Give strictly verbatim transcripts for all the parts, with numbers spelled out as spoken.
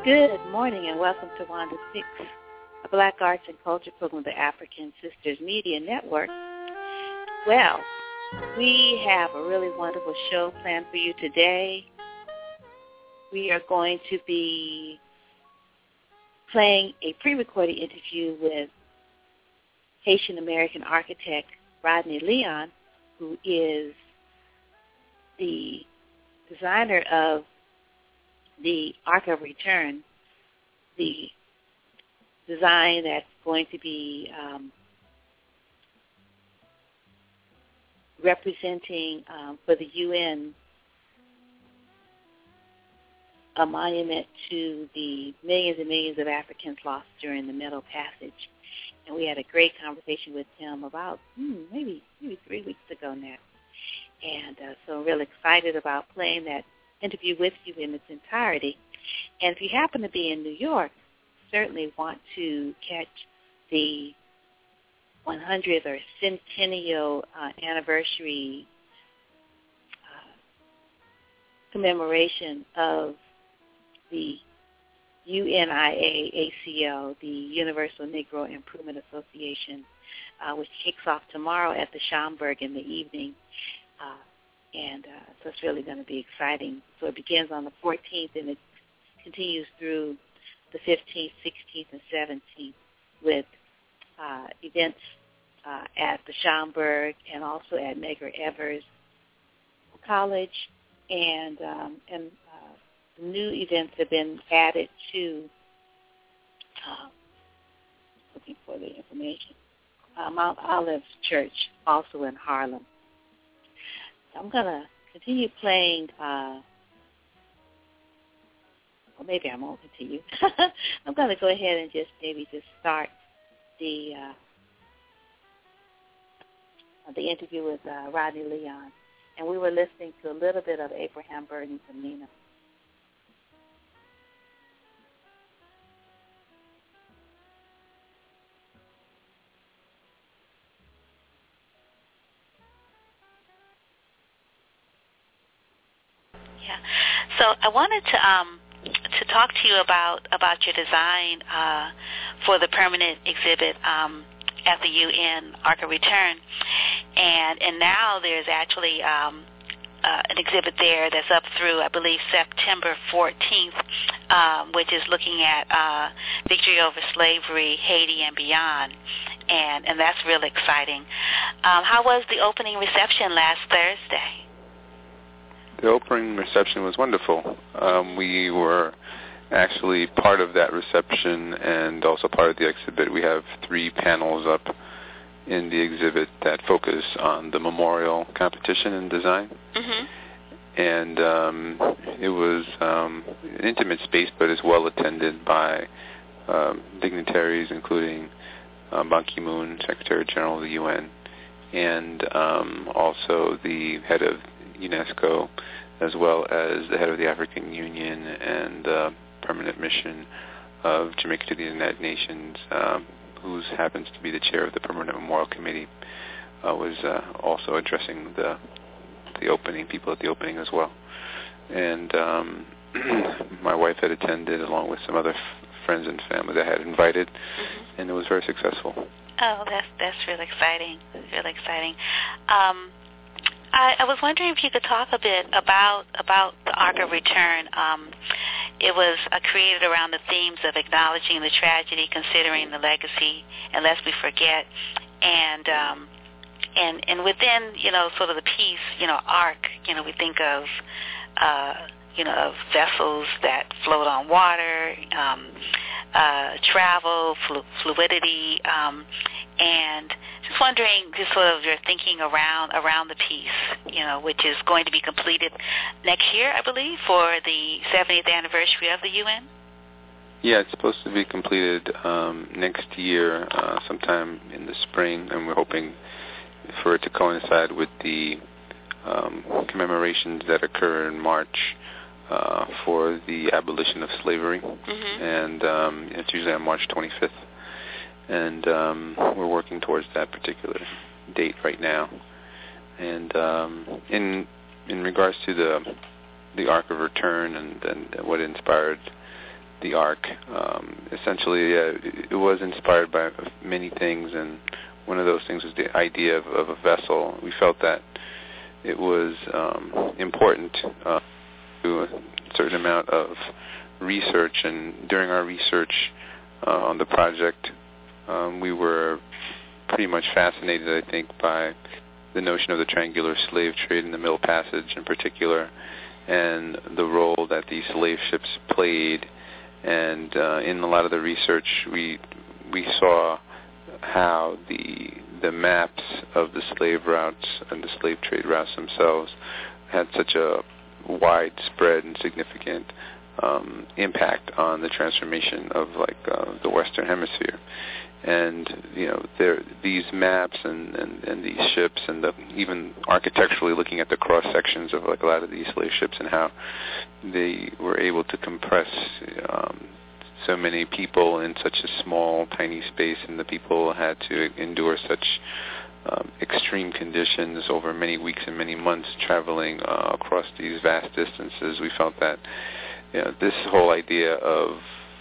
Good morning and welcome to Wanda Six, a Black Arts and Culture program of the African Sisters Media Network. Well, we have a really wonderful show planned for you today. We are going to be playing a pre-recorded interview with Haitian-American architect Rodney Leon, who is the designer of the Arc of Return, the design that's going to be um, representing um, for the U N a monument to the millions and millions of Africans lost during the Middle Passage. And we had a great conversation with him about hmm, maybe maybe three weeks ago now. And uh, so I'm really excited about playing that interview with you in its entirety. And if you happen to be in New York, certainly want to catch the one hundredth or centennial uh, anniversary uh, commemoration of the U N I A A C L, the Universal Negro Improvement Association, uh, which kicks off tomorrow at the Schomburg in the evening. Uh, and uh, so it's really going to be exciting. So it begins on the fourteenth and it continues through the fifteenth, sixteenth, and seventeenth with uh, events uh, at the Schomburg and also at Medgar Evers College. And, um, and uh, new events have been added to, uh, looking for the information, uh, Mount Olive Church, also in Harlem. I'm going to continue playing, uh, or maybe I won't continue. I'm going to go ahead and just maybe just start the uh, the interview with uh, Rodney Leon. And we were listening to a little bit of Abraham Burton's Amina. Yeah. So I wanted to um, to talk to you about, about your design uh, for the permanent exhibit um, at the U N Arc of Return. And and now there's actually um, uh, an exhibit there that's up through, I believe, September fourteenth, um, which is looking at uh, victory over slavery, Haiti, and beyond. And, and that's really exciting. Um, how was the opening reception last Thursday? The opening reception was wonderful. Um, we were actually part of that reception and also part of the exhibit. We have three panels up in the exhibit that focus on the memorial competition in design. Mm-hmm. And um, it was um, an intimate space, but it's well attended by um, dignitaries, including uh, Ban Ki-moon, Secretary General of the U N, and um, also the head of UNESCO, as well as the head of the African Union and uh, permanent mission of Jamaica to the United Nations, um, who happens to be the chair of the Permanent Memorial Committee, uh, was uh, also addressing the the opening, people at the opening as well. And um, my wife had attended along with some other f- friends and family that I had invited, mm-hmm. and it was very successful. Oh, that's that's really exciting. Really exciting. Um, I, I was wondering if you could talk a bit about about the Arc of Return. Um, it was uh, created around the themes of acknowledging the tragedy, considering the legacy, and lest we forget. And um, and and within, you know, sort of the piece, you know, Arc, you know, we think of uh, you know of vessels that float on water, um, uh, travel, flu- fluidity, um, and just wondering, just sort of your thinking around around the piece, you know, which is going to be completed next year, I believe, for the seventieth anniversary of the U N. Yeah, it's supposed to be completed um, next year, uh, sometime in the spring, and we're hoping for it to coincide with the um, commemorations that occur in March uh, for the abolition of slavery, mm-hmm. and um, it's usually on March twenty-fifth. And um, we're working towards that particular date right now. And um, in in regards to the the Arc of Return and, and what inspired the Ark. Um, essentially, uh, it was inspired by many things, and one of those things was the idea of, of a vessel. We felt that it was um, important uh, to do a certain amount of research, and during our research uh, on the project, um, we were pretty much fascinated, I think, by the notion of the triangular slave trade in the Middle Passage in particular, and the role that these slave ships played. And uh, in a lot of the research, we we saw how the the maps of the slave routes and the slave trade routes themselves had such a widespread and significant um, impact on the transformation of like uh, the Western Hemisphere. And you know, there these maps and, and, and these ships, and the, even architecturally looking at the cross sections of like a lot of these slave ships and how they were able to compress um, so many people in such a small, tiny space, and the people had to endure such um, extreme conditions over many weeks and many months, traveling uh, across these vast distances. We felt that you know, this whole idea of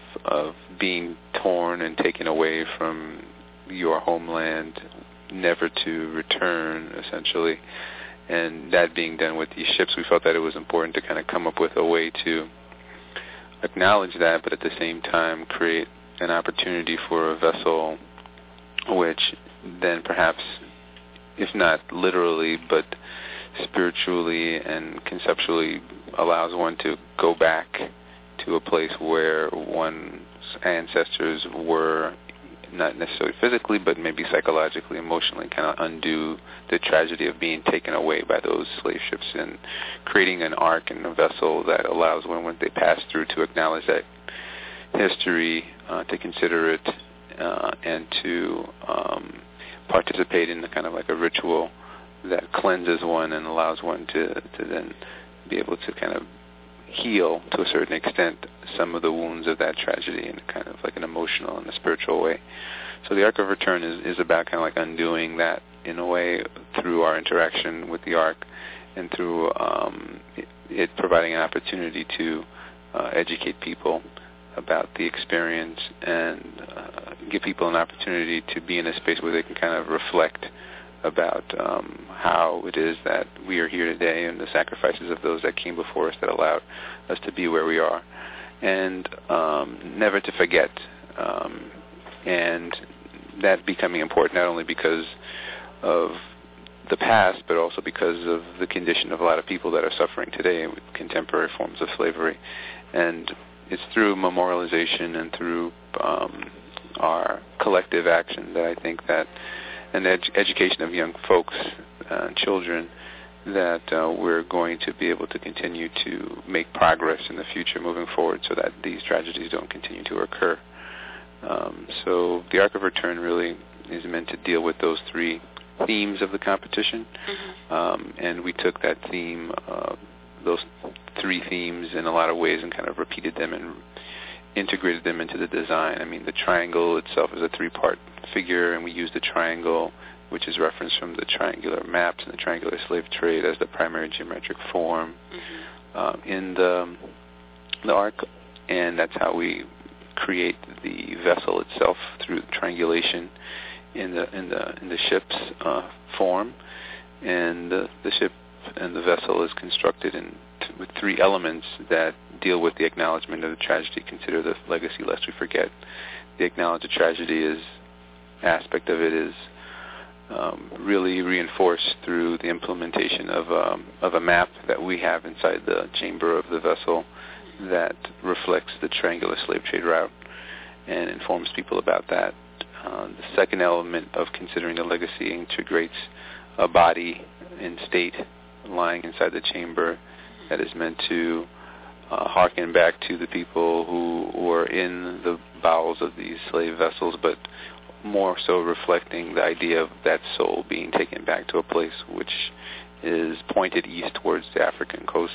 of being torn and taken away from your homeland, never to return, essentially, and that being done with these ships, we felt that it was important to kind of come up with a way to acknowledge that, but at the same time create an opportunity for a vessel which then perhaps, if not literally, but spiritually and conceptually allows one to go back to a place where one's ancestors were, not necessarily physically, but maybe psychologically, emotionally, kind of undo the tragedy of being taken away by those slave ships, and creating an ark and a vessel that allows when, when they pass through to acknowledge that history, uh, to consider it, uh, and to um, participate in the kind of like a ritual that cleanses one and allows one to, to then be able to kind of heal to a certain extent some of the wounds of that tragedy in kind of like an emotional and a spiritual way. So the Ark of Return is, is about kind of like undoing that in a way through our interaction with the Ark, and through um, it, it providing an opportunity to uh, educate people about the experience, and uh, give people an opportunity to be in a space where they can kind of reflect about um, how it is that we are here today, and the sacrifices of those that came before us that allowed us to be where we are, and um, never to forget, um, and that becoming important not only because of the past, but also because of the condition of a lot of people that are suffering today with contemporary forms of slavery. And it's through memorialization and through um, our collective action that I think that, and the ed- education of young folks and uh, children, that uh, we're going to be able to continue to make progress in the future moving forward, so that these tragedies don't continue to occur. Um, so the Ark of Return really is meant to deal with those three themes of the competition, mm-hmm. um, and we took that theme, uh, those three themes in a lot of ways, and kind of repeated them and integrated them into the design. I mean, the triangle itself is a three-part figure, and we used the triangle, which is referenced from the triangular maps and the triangular slave trade, as the primary geometric form mm-hmm. uh, in the, the Ark, and that's how we create the vessel itself, through triangulation in the in the in the ship's uh, form, and the, the ship and the vessel is constructed in t- with three elements that deal with the acknowledgement of the tragedy. Consider the legacy lest we forget. The acknowledge the tragedy is aspect of it is um, really reinforced through the implementation of um, of a map that we have inside the chamber of the vessel that reflects the triangular slave trade route and informs people about that. Uh, the second element of considering the legacy integrates a body in state lying inside the chamber that is meant to uh, harken back to the people who were in the bowels of these slave vessels, but more so reflecting the idea of that soul being taken back to a place which is pointed east towards the African coast.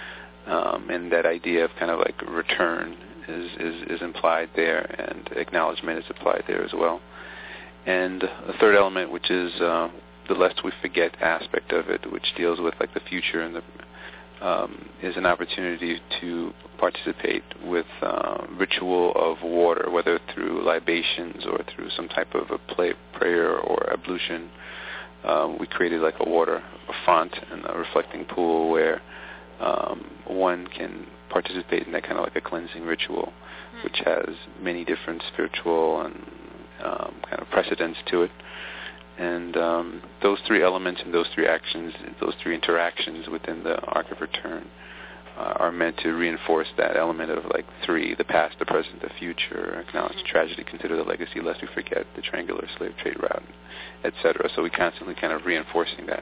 Um, and that idea of kind of like return is, is, is implied there, and acknowledgement is applied there as well. And a third element, which is uh, the lest we forget aspect of it, which deals with like the future and the um, is an opportunity to participate with uh, ritual of water, whether through libations or through some type of a play, prayer or ablution. Um, we created like a water a font and a reflecting pool where um, one can participate in that kind of like a cleansing ritual, mm. which has many different spiritual and um, kind of precedents to it. And um, those three elements and those three actions, those three interactions within the Arc of Return uh, are meant to reinforce that element of like three, the past, the present, the future, acknowledge mm-hmm. tragedy, consider the legacy, lest we forget the triangular slave trade route, et cetera. So we constantly kind of reinforcing that.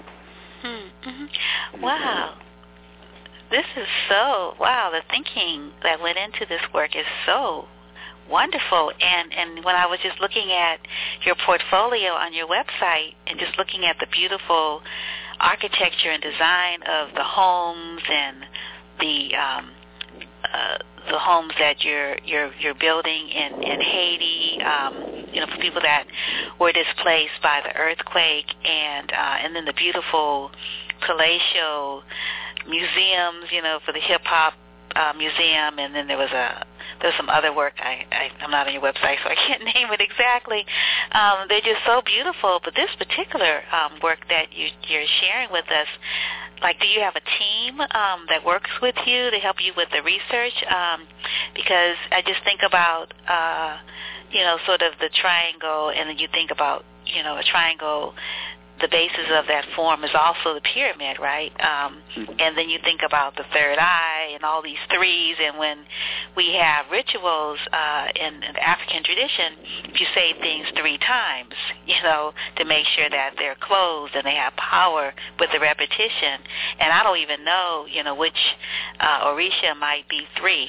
Mm-hmm. Wow. This is so, wow, the thinking that went into this work is so wonderful. And, and when I was just looking at your portfolio on your website and just looking at the beautiful architecture and design of the homes and the um, uh, the homes that you're you're you're building in in Haiti, um, you know, for people that were displaced by the earthquake, and uh, and then the beautiful palatial museums, you know, for the hip hop uh, museum, and then there was a there's some other work. I, I I'm not on your website, so I can't name it exactly. Um, they're just so beautiful. But this particular um, work that you, you're sharing with us, like, do you have a team um, that works with you to help you with the research? Um, because I just think about, uh, you know, sort of the triangle, and then you think about, you know, a triangle. The basis of that form is also the pyramid, right? Um, mm-hmm. And then you think about the third eye and all these threes, and when we have rituals uh, in, in the African tradition, you say things three times, you know, to make sure that they're closed and they have power with the repetition. And I don't even know, you know, which uh, Orisha might be three.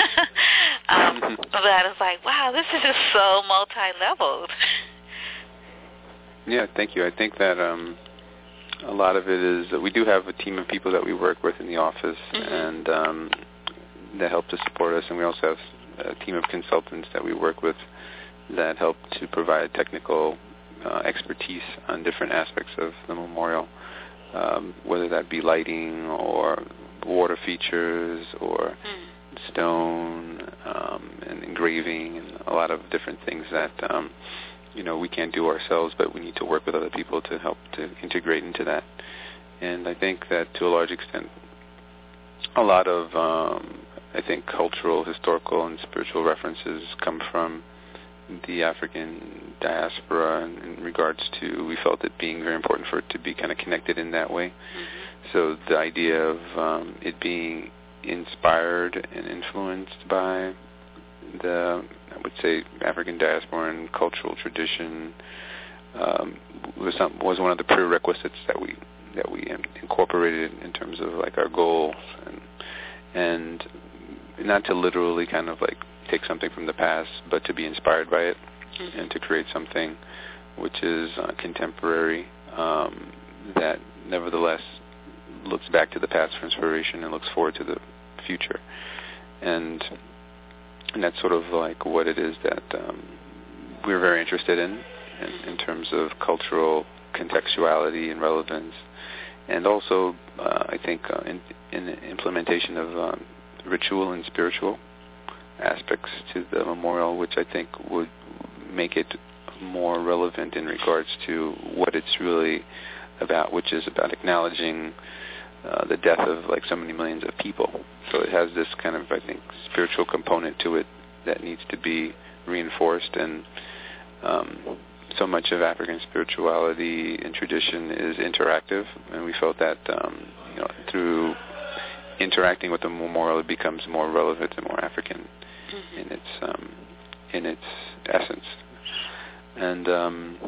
um, mm-hmm. But I was like, wow, this is just so multi-leveled. Yeah, thank you. I think that um, a lot of it is that we do have a team of people that we work with in the office, mm-hmm. and um, that help to support us, and we also have a team of consultants that we work with that help to provide technical uh, expertise on different aspects of the memorial, um, whether that be lighting or water features or mm. stone um, and engraving and a lot of different things that um, you know, we can't do ourselves, but we need to work with other people to help to integrate into that. And I think that to a large extent, a lot of, um, I think, cultural, historical, and spiritual references come from the African diaspora in, in regards to, we felt it being very important for it to be kind of connected in that way. Mm-hmm. So the idea of um, it being inspired and influenced by the, I would say, African diaspora and cultural tradition um, was some, was one of the prerequisites that we that we incorporated in terms of like our goals, and and not to literally kind of like take something from the past, but to be inspired by it, mm-hmm. and to create something which is uh, contemporary, um, that nevertheless looks back to the past for inspiration and looks forward to the future. And And that's sort of like what it is that um, we're very interested in, in, in terms of cultural contextuality and relevance, and also, uh, I think, uh, in, in the implementation of um, ritual and spiritual aspects to the memorial, which I think would make it more relevant in regards to what it's really about, which is about acknowledging Uh, the death of like so many millions of people. So it has this kind of, I think, spiritual component to it that needs to be reinforced. And um, so much of African spirituality and tradition is interactive, and we felt that um, you know, through interacting with the memorial, it becomes more relevant and more African mm-hmm. in its um, in its essence. And um,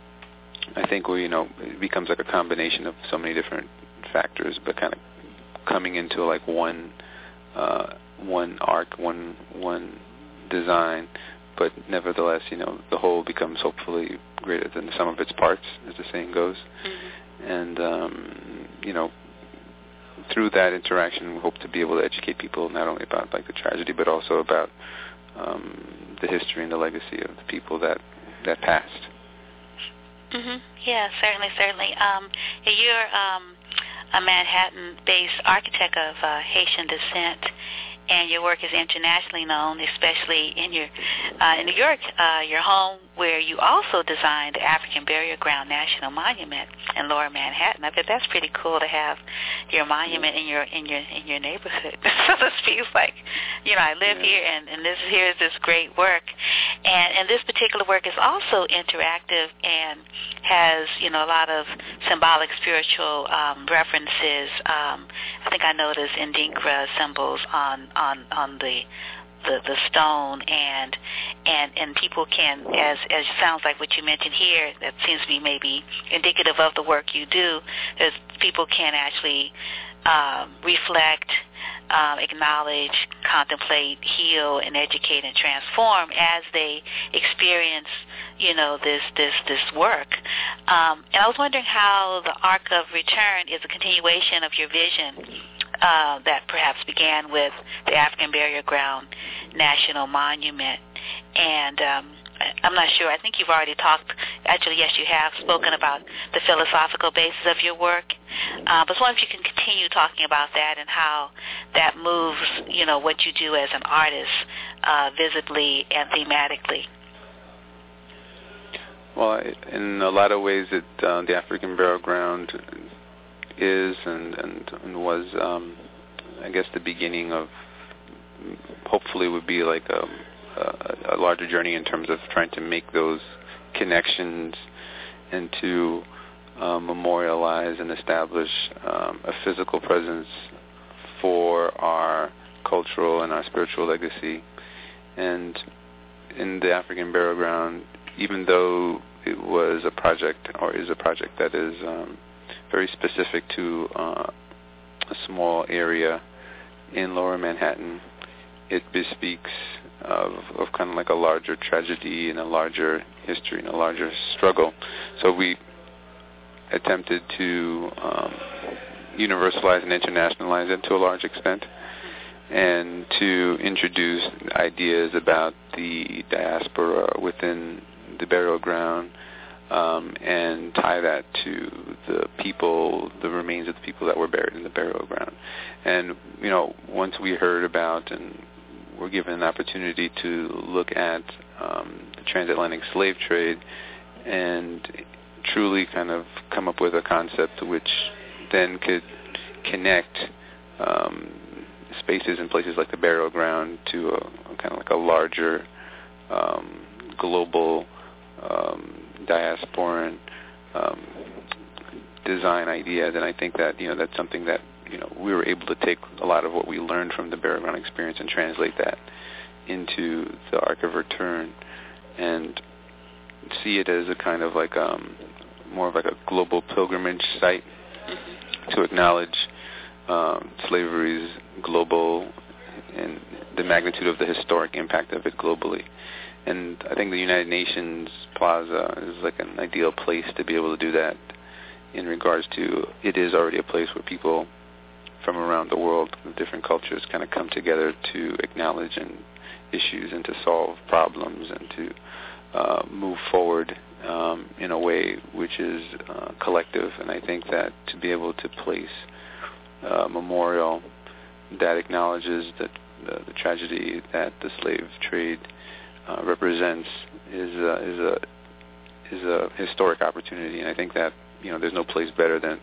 I think we, you know, it becomes like a combination of so many different factors, but kind of coming into like one uh, one arc, one one design, but nevertheless, you know, the whole becomes hopefully greater than the sum of its parts, as the saying goes. Mm-hmm. And um, you know, through that interaction, we hope to be able to educate people not only about like the tragedy, but also about um, the history and the legacy of the people that that passed. Mm-hmm. Yeah, certainly, certainly. Um, you're um, a Manhattan-based architect of uh, Haitian descent, and your work is internationally known, especially in your uh, in New York, uh, your home, where you also designed the African Burial Ground National Monument in Lower Manhattan. I bet that's pretty cool to have your monument in your in your in your neighborhood. So it feels like, you know, I live yeah. here, and, and this here is this great work, and and this particular work is also interactive and has, you know, a lot of symbolic, spiritual um, references. Um, I think I noticed Ndinkra symbols on on on the the, the stone, and and and people can, as as sounds like what you mentioned here, that seems to be maybe indicative of the work you do, is people can actually um, reflect, um, acknowledge, contemplate, heal, and educate and transform as they experience, you know, this this this work. Um, and I was wondering how the Arc of Return is a continuation of your vision uh, that perhaps began with the African Burial Ground National Monument. And um, I'm not sure. I think you've already talked. Actually, yes, you have spoken about the philosophical basis of your work. Uh, but I wonder if you can continue talking about that and how that moves, you know, what you do as an artist, uh, visibly and thematically. Well, in a lot of ways, it, uh, the African Burial Ground is and, and, and was, um, I guess, the beginning of, hopefully would be like a, a, a larger journey in terms of trying to make those connections and to uh, memorialize and establish um, a physical presence for our cultural and our spiritual legacy. And in the African Burial Ground, even though it was a project, or is a project that is um, very specific to uh, a small area in Lower Manhattan, it bespeaks of, of kind of like a larger tragedy and a larger history and a larger struggle. So we attempted to um, universalize and internationalize it to a large extent, and to introduce ideas about the diaspora within the burial ground, um, and tie that to the people, the remains of the people that were buried in the burial ground. And, you know, once we heard about and were given an opportunity to look at um, the transatlantic slave trade and truly kind of come up with a concept which then could connect um, spaces and places like the burial ground to a, a kind of like a larger um, global um, diasporan um, design idea, then I think that, you know, that's something that, you know, we were able to take a lot of what we learned from the burial ground experience and translate that into the Arc of Return and see it as a kind of like um, more of like a global pilgrimage site to acknowledge um, slavery's global and the magnitude of the historic impact of it globally. And I think the United Nations Plaza is like an ideal place to be able to do that, in regards to it is already a place where people from around the world of different cultures kind of come together to acknowledge and issues and to solve problems and to uh, move forward um, in a way which is uh, collective. And I think that to be able to place a memorial that acknowledges that the, the tragedy that the slave trade uh, represents is a, is a is a historic opportunity. And I think that, you know, there's no place better than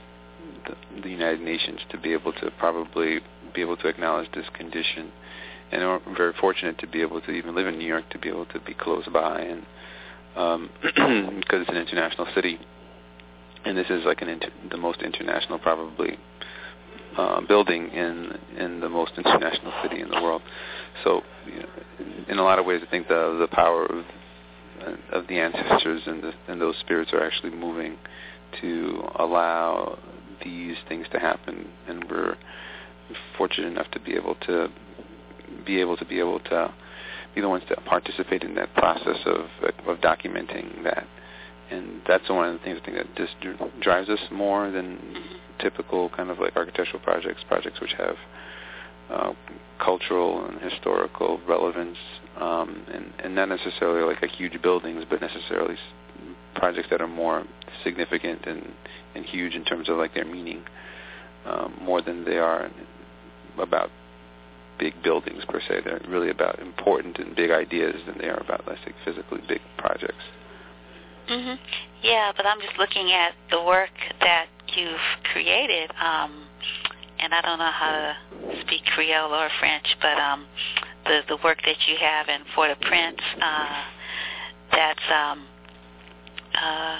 the, the United Nations to be able to probably be able to acknowledge this condition. And I'm very fortunate to be able to even live in New York, to be able to be close by, and um, because it's an international city, and this is like an inter- the most international probably uh, building in in the most international city in the world. So, you know, in a lot of ways, I think the the power of of the ancestors and, the, and those spirits are actually moving to allow these things to happen, and we're fortunate enough to be able to be able to be able to be the ones that participate in that process of of documenting that. And that's one of the things I think that just drives us more than typical kind of like architectural projects, projects which have uh, cultural and historical relevance, um, and, and not necessarily like a huge buildings, but necessarily projects that are more significant and, and huge in terms of like their meaning. um, more than they are about big buildings per se. They're really about important and big ideas than they are about, let's say, physically big projects. Mhm. Yeah, but I'm just looking at the work that you've created, um, and I don't know how to speak Creole or French, but um, the the work that you have in Port-au-Prince, uh, that's um, uh,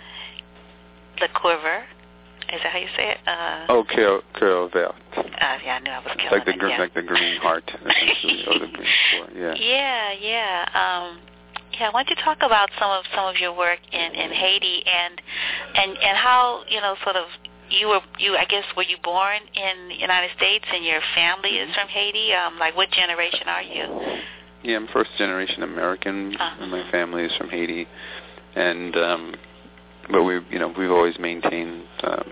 Le Quiver. Is that how you say it? Uh, oh, Cœur, Cœur Vert. Uh, yeah, I knew I was killing like the it. gr- Yeah. like the green heart, essentially, or the green core. Yeah. Yeah, yeah. Um, yeah. Why don't you talk about some of some of your work in, in Haiti and and and how you know sort of you were you I guess were you born in the United States and your family is from Haiti? Um, like what generation are you? Yeah, I'm first generation American, uh-huh. and my family is from Haiti, and um, but we you know we've always maintained. Um,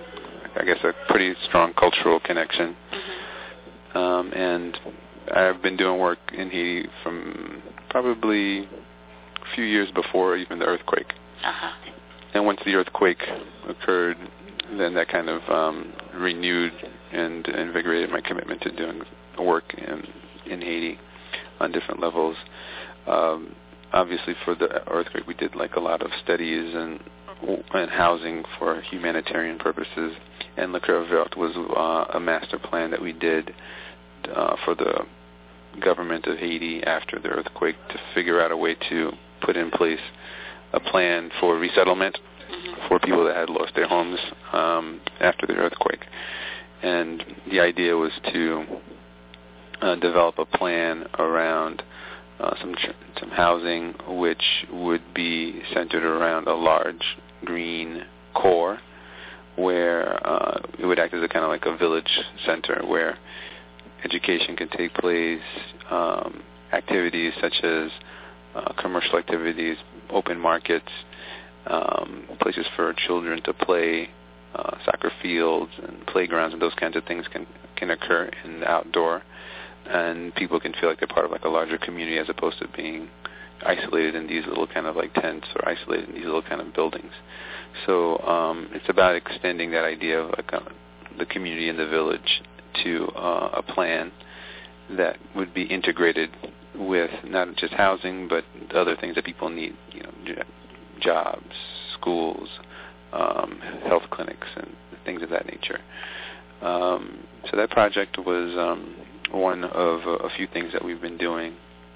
I guess a pretty strong cultural connection. Mm-hmm. Um, and I've been doing work in Haiti from probably a few years before even the earthquake. Uh-huh. And once the earthquake occurred, then that kind of um, renewed and invigorated my commitment to doing work in, in Haiti on different levels. Um, obviously for the earthquake we did like a lot of studies and and housing for humanitarian purposes. And Le Cœur Vert was uh, a master plan that we did uh, for the government of Haiti after the earthquake to figure out a way to put in place a plan for resettlement mm-hmm. for people that had lost their homes um, after the earthquake. And the idea was to uh, develop a plan around uh, some tr- some housing which would be centered around a large green core where uh, it would act as a kind of like a village center where education can take place, um, activities such as uh, commercial activities, open markets, um, places for children to play, uh, soccer fields and playgrounds and those kinds of things can, can occur in the outdoor, and people can feel like they're part of like a larger community as opposed to being isolated in these little kind of like tents or isolated in these little kind of buildings. So um, it's about extending that idea of like, uh, the community in the village to uh, a plan that would be integrated with not just housing but other things that people need, you know, jobs, schools, um, health clinics, and things of that nature. Um, so that project was um, one of a, a few things that we've been doing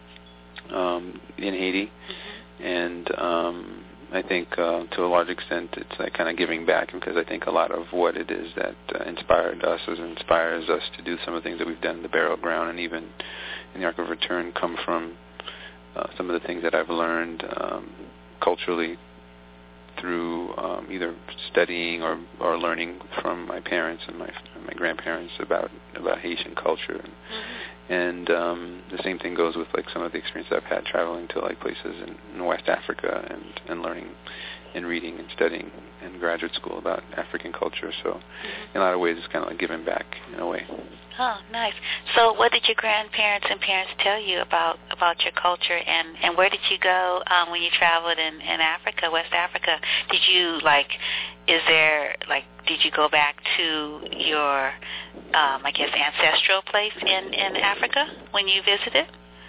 um, in Haiti, mm-hmm. and um, I think uh, to a large extent it's like kind of giving back, because I think a lot of what it is that uh, inspired us or inspires us to do some of the things that we've done in the Burial Ground and even in the Ark of Return come from uh, some of the things that I've learned um, culturally through um, either studying or, or learning from my parents and my my grandparents about about Haitian culture, and, mm-hmm. and um, the same thing goes with like some of the experience I've had traveling to like places in, in West Africa and, and learning and reading and studying in graduate school about African culture. So mm-hmm. in a lot of ways it's kind of like giving back in a way. Oh, nice. So what did your grandparents and parents tell you about, about your culture, and, and where did you go um, when you traveled in, in Africa, West Africa? Did you, like, is there, like, did you go back to your, um, I guess, ancestral place in, in Africa when you visited?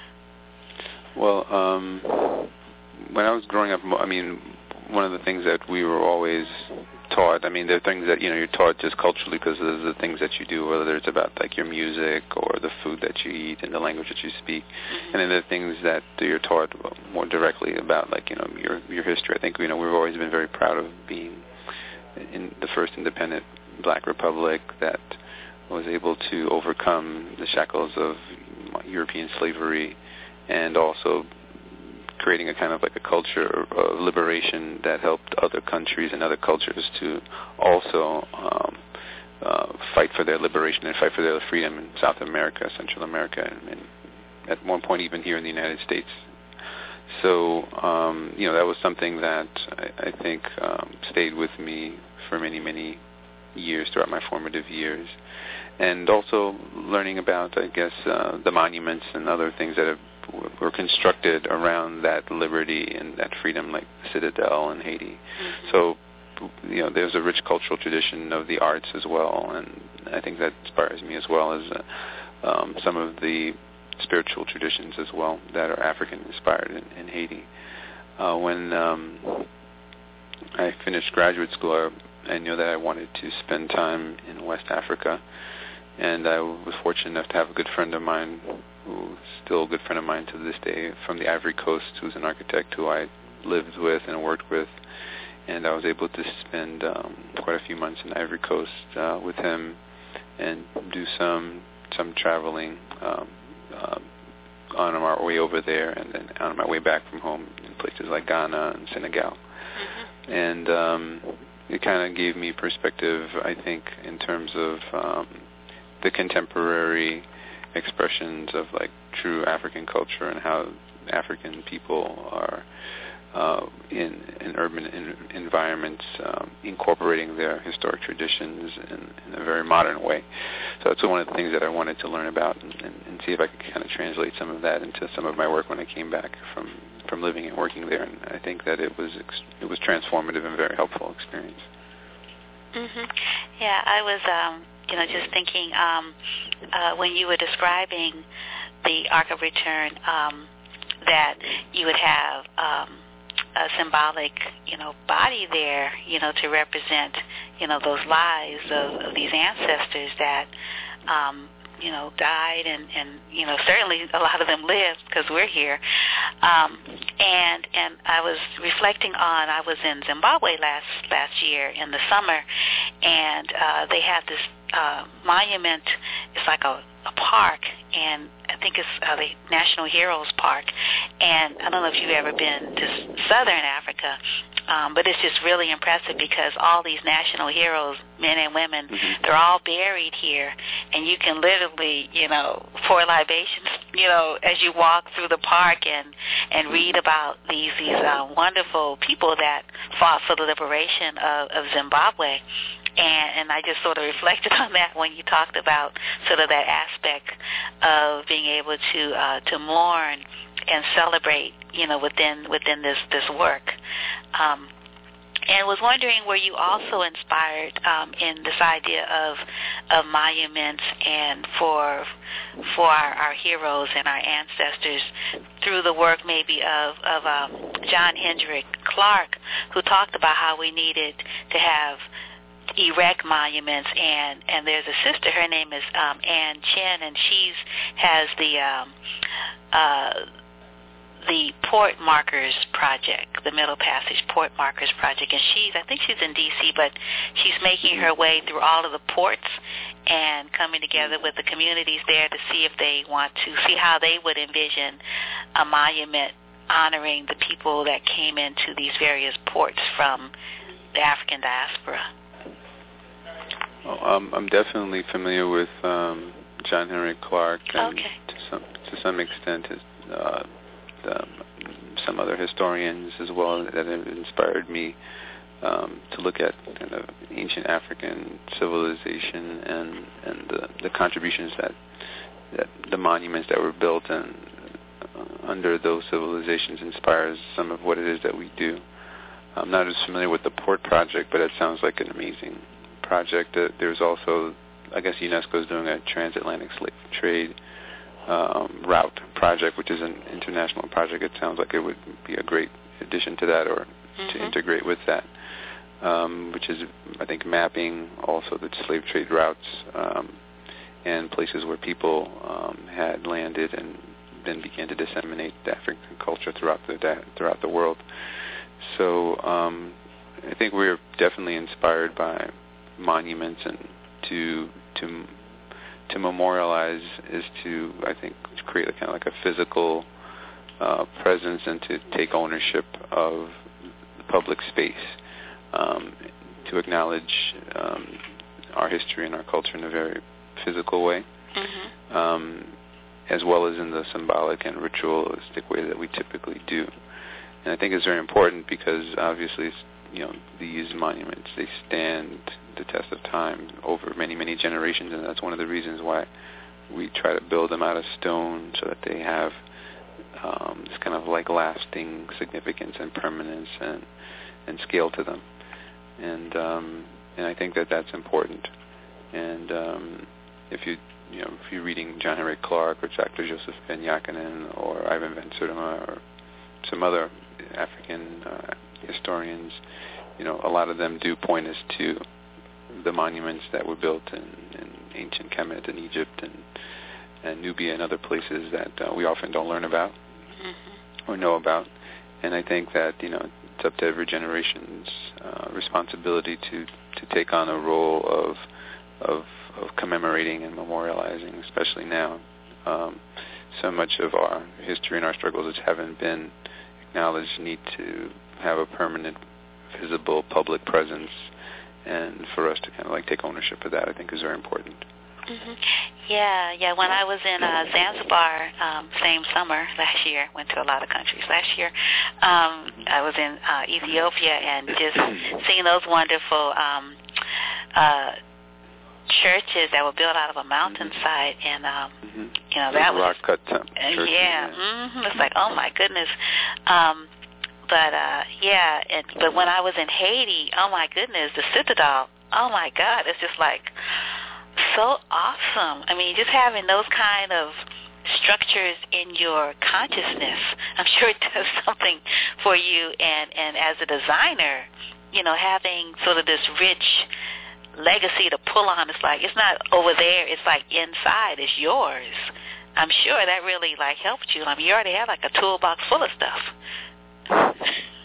Well, um, when I was growing up, I mean, one of the things that we were always taught, I mean, there are things that, you know, you're taught just culturally because of the things that you do, whether it's about, like, your music or the food that you eat and the language that you speak. Mm-hmm. And then there are things that you're taught more directly about, like, you know, your your history. I think, you know, we've always been very proud of being in the first independent black republic that was able to overcome the shackles of European slavery and also creating a kind of like a culture of liberation that helped other countries and other cultures to also um, uh, fight for their liberation and fight for their freedom in South America, Central America, and, and at one point even here in the United States. So, um, you know, that was something that I, I think um, stayed with me for many, many years throughout my formative years. And also learning about, I guess, uh, the monuments and other things that have were constructed around that liberty and that freedom, like the Citadel in Haiti. Mm-hmm. So, you know, there's a rich cultural tradition of the arts as well, and I think that inspires me as well as uh, um, some of the spiritual traditions as well that are African-inspired in, in Haiti. Uh, when um, I finished graduate school, I, I knew that I wanted to spend time in West Africa, and I was fortunate enough to have a good friend of mine, who's still a good friend of mine to this day, from the Ivory Coast, who's an architect who I lived with and worked with, and I was able to spend um, quite a few months in the Ivory Coast uh, with him and do some some traveling um, uh, on our way over there and then on my way back from home in places like Ghana and Senegal. Mm-hmm. And um, it kind of gave me perspective, I think, in terms of um, the contemporary expressions of like true African culture and how African people are uh, in, in urban in, environments um, incorporating their historic traditions in, in a very modern way. So that's one of the things that I wanted to learn about and, and, and see if I could kind of translate some of that into some of my work when I came back from, from living and working there. And I think that it was ex- it was transformative and very helpful experience. Mhm. Yeah, I was um, you know just thinking um, uh, when you were describing the Ark of Return um, that you would have um, a symbolic, you know, body there, you know, to represent, you know, those lives of, of these ancestors that, um, you know, died and, and, you know, certainly a lot of them lived because we're here. Um, and and I was reflecting on, I was in Zimbabwe last last year in the summer, and uh, they have this uh, monument. It's like a, a park, and I think it's uh, the National Heroes Park. And I don't know if you've ever been to Southern Africa, um, but it's just really impressive because all these national heroes, men and women, mm-hmm. they're all buried here, and you can literally, you know, pour libations, you know, as you walk through the park and and read about these these uh, wonderful people that fought for the liberation of, of Zimbabwe. And, and I just sort of reflected on that when you talked about sort of that aspect of being able to uh, to mourn and celebrate, you know, within within this this work. Um, and was wondering, were you also inspired um, in this idea of of monuments and for for our, our heroes and our ancestors through the work maybe of of um, John Hendrick Clark, who talked about how we needed to have erect monuments, and, and there's a sister, her name is um, Ann Chin, and she's has the um, uh, the Port Markers Project, the Middle Passage Port Markers Project, and she's, I think she's in D C, but she's making her way through all of the ports and coming together with the communities there to see if they want to see how they would envision a monument honoring the people that came into these various ports from the African diaspora. Well, um, I'm definitely familiar with um, John Henrik Clark, and okay. to some to some extent, his, uh, the, some other historians as well that have inspired me um, to look at kind of ancient African civilization and and the, the contributions that that the monuments that were built and uh, under those civilizations inspires some of what it is that we do. I'm not as familiar with the Port Project, but it sounds like an amazing project. Uh, there's also, I guess UNESCO is doing a transatlantic slave trade um, route project, which is an international project. It sounds like it would be a great addition to that, or mm-hmm. to integrate with that, um, which is, I think, mapping also the slave trade routes um, and places where people um, had landed and then began to disseminate the African culture throughout the throughout the world. So um, I think we're definitely inspired by monuments, and to to to memorialize is to, I think, to create a kind of like a physical uh, presence and to take ownership of the public space, um, to acknowledge um, our history and our culture in a very physical way, mm-hmm. um, as well as in the symbolic and ritualistic way that we typically do. And I think it's very important because obviously, you know, these monuments, they stand the test of time over many, many generations, and that's one of the reasons why we try to build them out of stone so that they have um, this kind of like lasting significance and permanence and, and scale to them. and um, and I think that that's important. And um, if you you know if you're reading John Henrik Clarke or Doctor Joseph Ben Jacquinin or Ivan Van Sertima or some other African uh, historians, you know, a lot of them do point us to the monuments that were built in, in ancient Kemet and Egypt and, and Nubia and other places that uh, we often don't learn about mm-hmm. or know about. And I think that, you know, it's up to every generation's uh, responsibility to, to take on a role of, of of commemorating and memorializing, especially now. Um, so much of our history and our struggles which haven't been acknowledged need to have a permanent, visible public presence, and for us to kind of like take ownership of that, I think, is very important. Mm-hmm. Yeah, yeah. When I was in uh, Zanzibar, um, same summer last year, went to a lot of countries last year. Um, I was in uh, Ethiopia, and just seeing those wonderful um, uh, churches that were built out of a mountainside, and um, mm-hmm. you know that was rock cut churches, uh, yeah. Mm-hmm. It's like, oh my goodness. Um, but uh, yeah, and, but when I was in Haiti, oh my goodness, the Citadel. Oh my God, it's just like so awesome. I mean, just having those kind of structures in your consciousness, I'm sure it does something for you. And, and as a designer, you know, having sort of this rich legacy to pull on, it's like, it's not over there, it's like inside, it's yours. I'm sure that really, like, helped you. I mean, you already have, like, a toolbox full of stuff.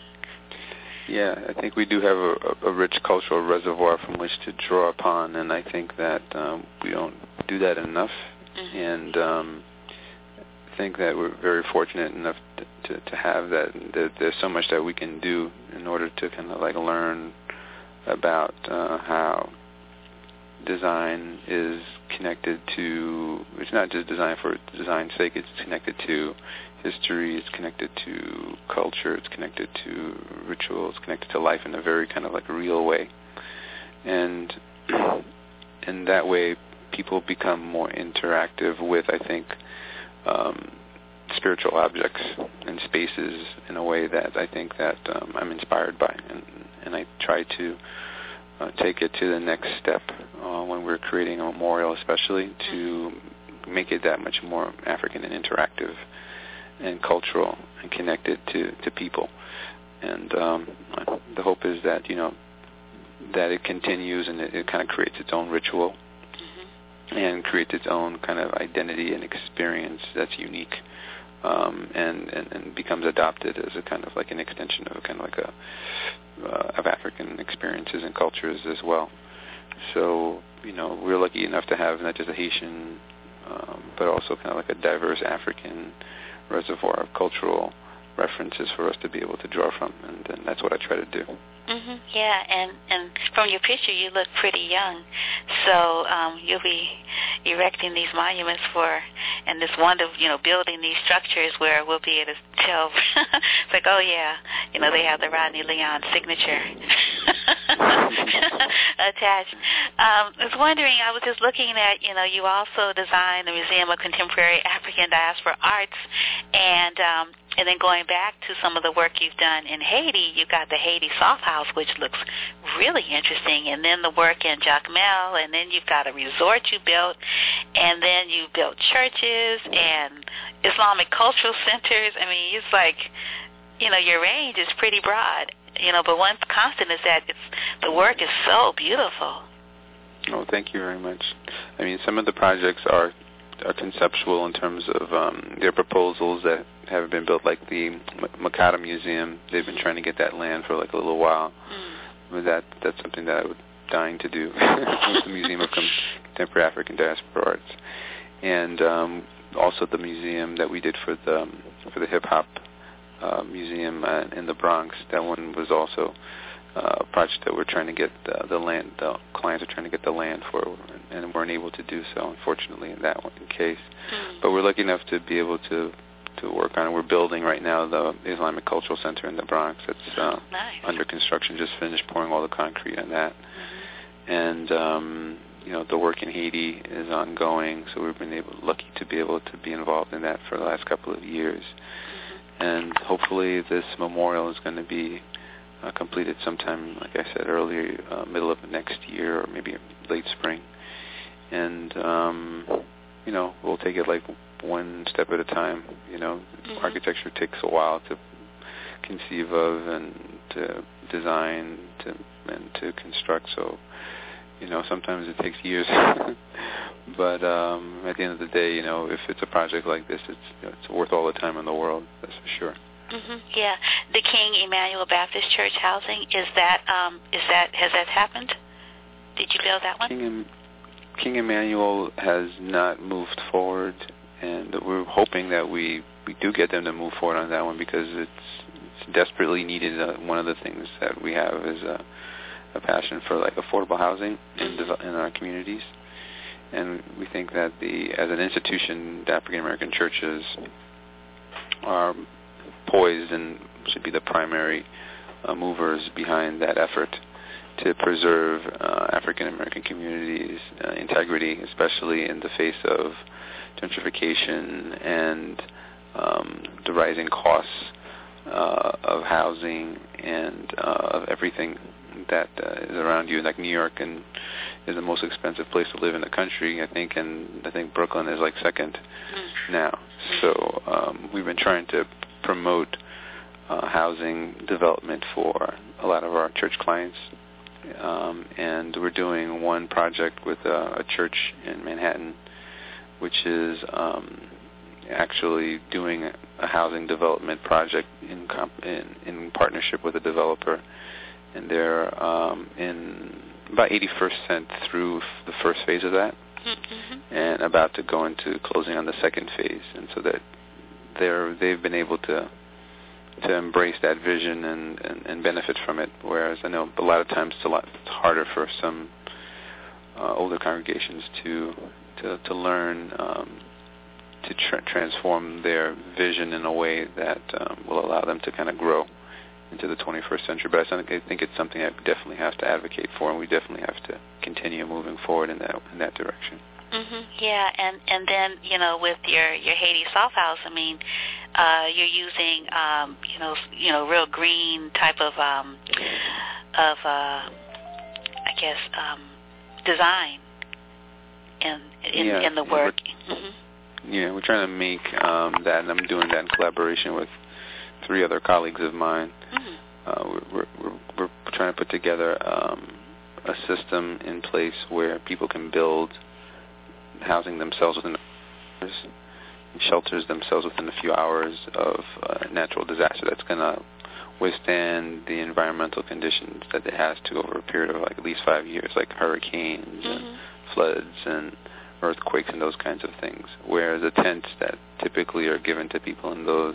Yeah, I think we do have a, a rich cultural reservoir from which to draw upon, and I think that um, we don't do that enough. Mm-hmm. And um, I think that we're very fortunate enough to, to, to have that. that. There's so much that we can do in order to kind of like learn about uh, how design is connected to, it's not just design for design's sake, it's connected to history, it's connected to culture, it's connected to ritual, it's connected to life in a very kind of like real way. And in that way, people become more interactive with, I think, um, spiritual objects and spaces in a way that I think that um, I'm inspired by. And, and I try to uh, take it to the next step uh, when we're creating a memorial, especially, to make it that much more African and interactive and cultural and connected to, to people. And um, the hope is that, you know, that it continues and it, it kind of creates its own ritual mm-hmm. and creates its own kind of identity and experience that's unique um, and, and, and becomes adopted as a kind of like an extension of kind of like a uh, of African experiences and cultures as well. So, you know, we're lucky enough to have not just a Haitian um, but also kind of like a diverse African reservoir of cultural references for us to be able to draw from, and, and that's what I try to do. Mm-hmm. Yeah, and, and from your picture, you look pretty young, so um, you'll be erecting these monuments for, and this wonderful, you know, building these structures where we'll be able to tell, it's like, oh yeah, you know, they have the Rodney Leon signature attached. Um, I was wondering, I was just looking at, you know, you also designed the Museum of Contemporary African Diaspora Arts, and um, and then going back to some of the work you've done in Haiti, you've got the Haiti Soft House, which looks really interesting, and then the work in Jacmel, and then you've got a resort you built, and then you built churches and Islamic cultural centers. I mean, it's like, you know, your range is pretty broad, you know, but one constant is that it's, the work is so beautiful. Oh, thank you very much. I mean, some of the projects are are conceptual in terms of um, their proposals that have been built, like the Makata Museum. They've been trying to get that land for like a little while. Mm. But that that's something that I was dying to do with the Museum of Contemporary African Diaspora Arts, and um, also the museum that we did for the um, for the hip hop uh, museum uh, in the Bronx. That one was also Uh, a project that we're trying to get the, the land, the clients are trying to get the land for, and weren't able to do so, unfortunately, in that one case. Mm. But we're lucky enough to be able to, to work on it. We're building right now the Islamic Cultural Center in the Bronx. It's uh, nice. Under construction, just finished pouring all the concrete on that. Mm-hmm. And, um, you know, the work in Haiti is ongoing, so we've been able, lucky to be able to be involved in that for the last couple of years. Mm-hmm. And hopefully this memorial is going to be uh, completed sometime, like I said earlier, uh, middle of next year or maybe late spring. And, um, you know, we'll take it like one step at a time. You know, mm-hmm. Architecture takes a while to conceive of and to design to and to construct. So, you know, sometimes it takes years. But um, at the end of the day, you know, if it's a project like this, it's you know, it's worth all the time in the world. That's for sure. Mm-hmm. Yeah, the King Emmanuel Baptist Church housing, is that um, is that has that happened? Did you build that one? King, King Emmanuel has not moved forward, and we're hoping that we, we do get them to move forward on that one because it's it's desperately needed. Uh, one of the things that we have is a, a passion for like affordable housing in in our communities, and we think that the as an institution, the African American churches are poised and should be the primary uh, movers behind that effort to preserve uh, African American communities' uh, integrity, especially in the face of gentrification and um, the rising costs uh, of housing and uh, of everything that uh, is around you. Like New York and is the most expensive place to live in the country, I think, and I think Brooklyn is like second now. So um, we've been trying to promote uh, housing development for a lot of our church clients. Um, and we're doing one project with uh, a church in Manhattan, which is um, actually doing a housing development project in, comp- in in partnership with a developer, and they're um, in about eighty-first percent through the first phase of that, mm-hmm. and about to go into closing on the second phase, and so that they're they've been able to. to embrace that vision and, and, and benefit from it, whereas I know a lot of times it's a lot it's harder for some uh, older congregations to to, to learn um, to tra- transform their vision in a way that um, will allow them to kind of grow into the twenty-first century. But I think, I think it's something that we definitely have to advocate for, and we definitely have to continue moving forward in that in that direction. Mm-hmm. Yeah, and and then you know with your your Haiti soft house, I mean, uh, you're using um, you know you know real green type of um, of uh, I guess um, design in in, yeah, in the work. Yeah we're, mm-hmm. yeah, we're trying to make um, that, and I'm doing that in collaboration with three other colleagues of mine. Mm-hmm. Uh, we're, we're we're trying to put together um, a system in place where people can build housing themselves within hours, shelters themselves within a few hours of uh, natural disaster that's going to withstand the environmental conditions that it has to over a period of like at least five years, like hurricanes mm-hmm. and floods and earthquakes and those kinds of things. Whereas the tents that typically are given to people in those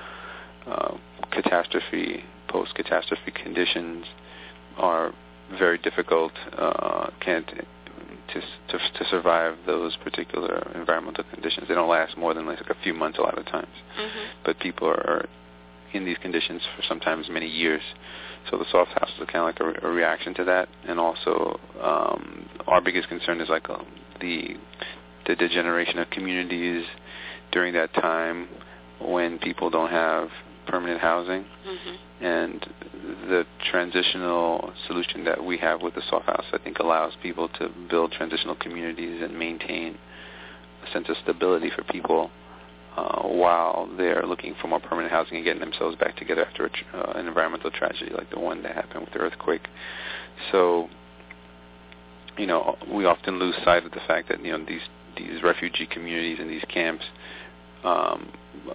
uh, catastrophe, post-catastrophe conditions are very difficult, uh, can't To, to to survive those particular environmental conditions. They don't last more than like a few months a lot of times. Mm-hmm. But people are in these conditions for sometimes many years. So the soft house is kind of like a, a reaction to that. And also um, our biggest concern is like um, the the degeneration of communities during that time when people don't have permanent housing. Mm-hmm. And the transitional solution that we have with the soft house, I think, allows people to build transitional communities and maintain a sense of stability for people uh, while they're looking for more permanent housing and getting themselves back together after a tr- uh, an environmental tragedy like the one that happened with the earthquake. So, you know, we often lose sight of the fact that, you know, these, these refugee communities and these camps, um,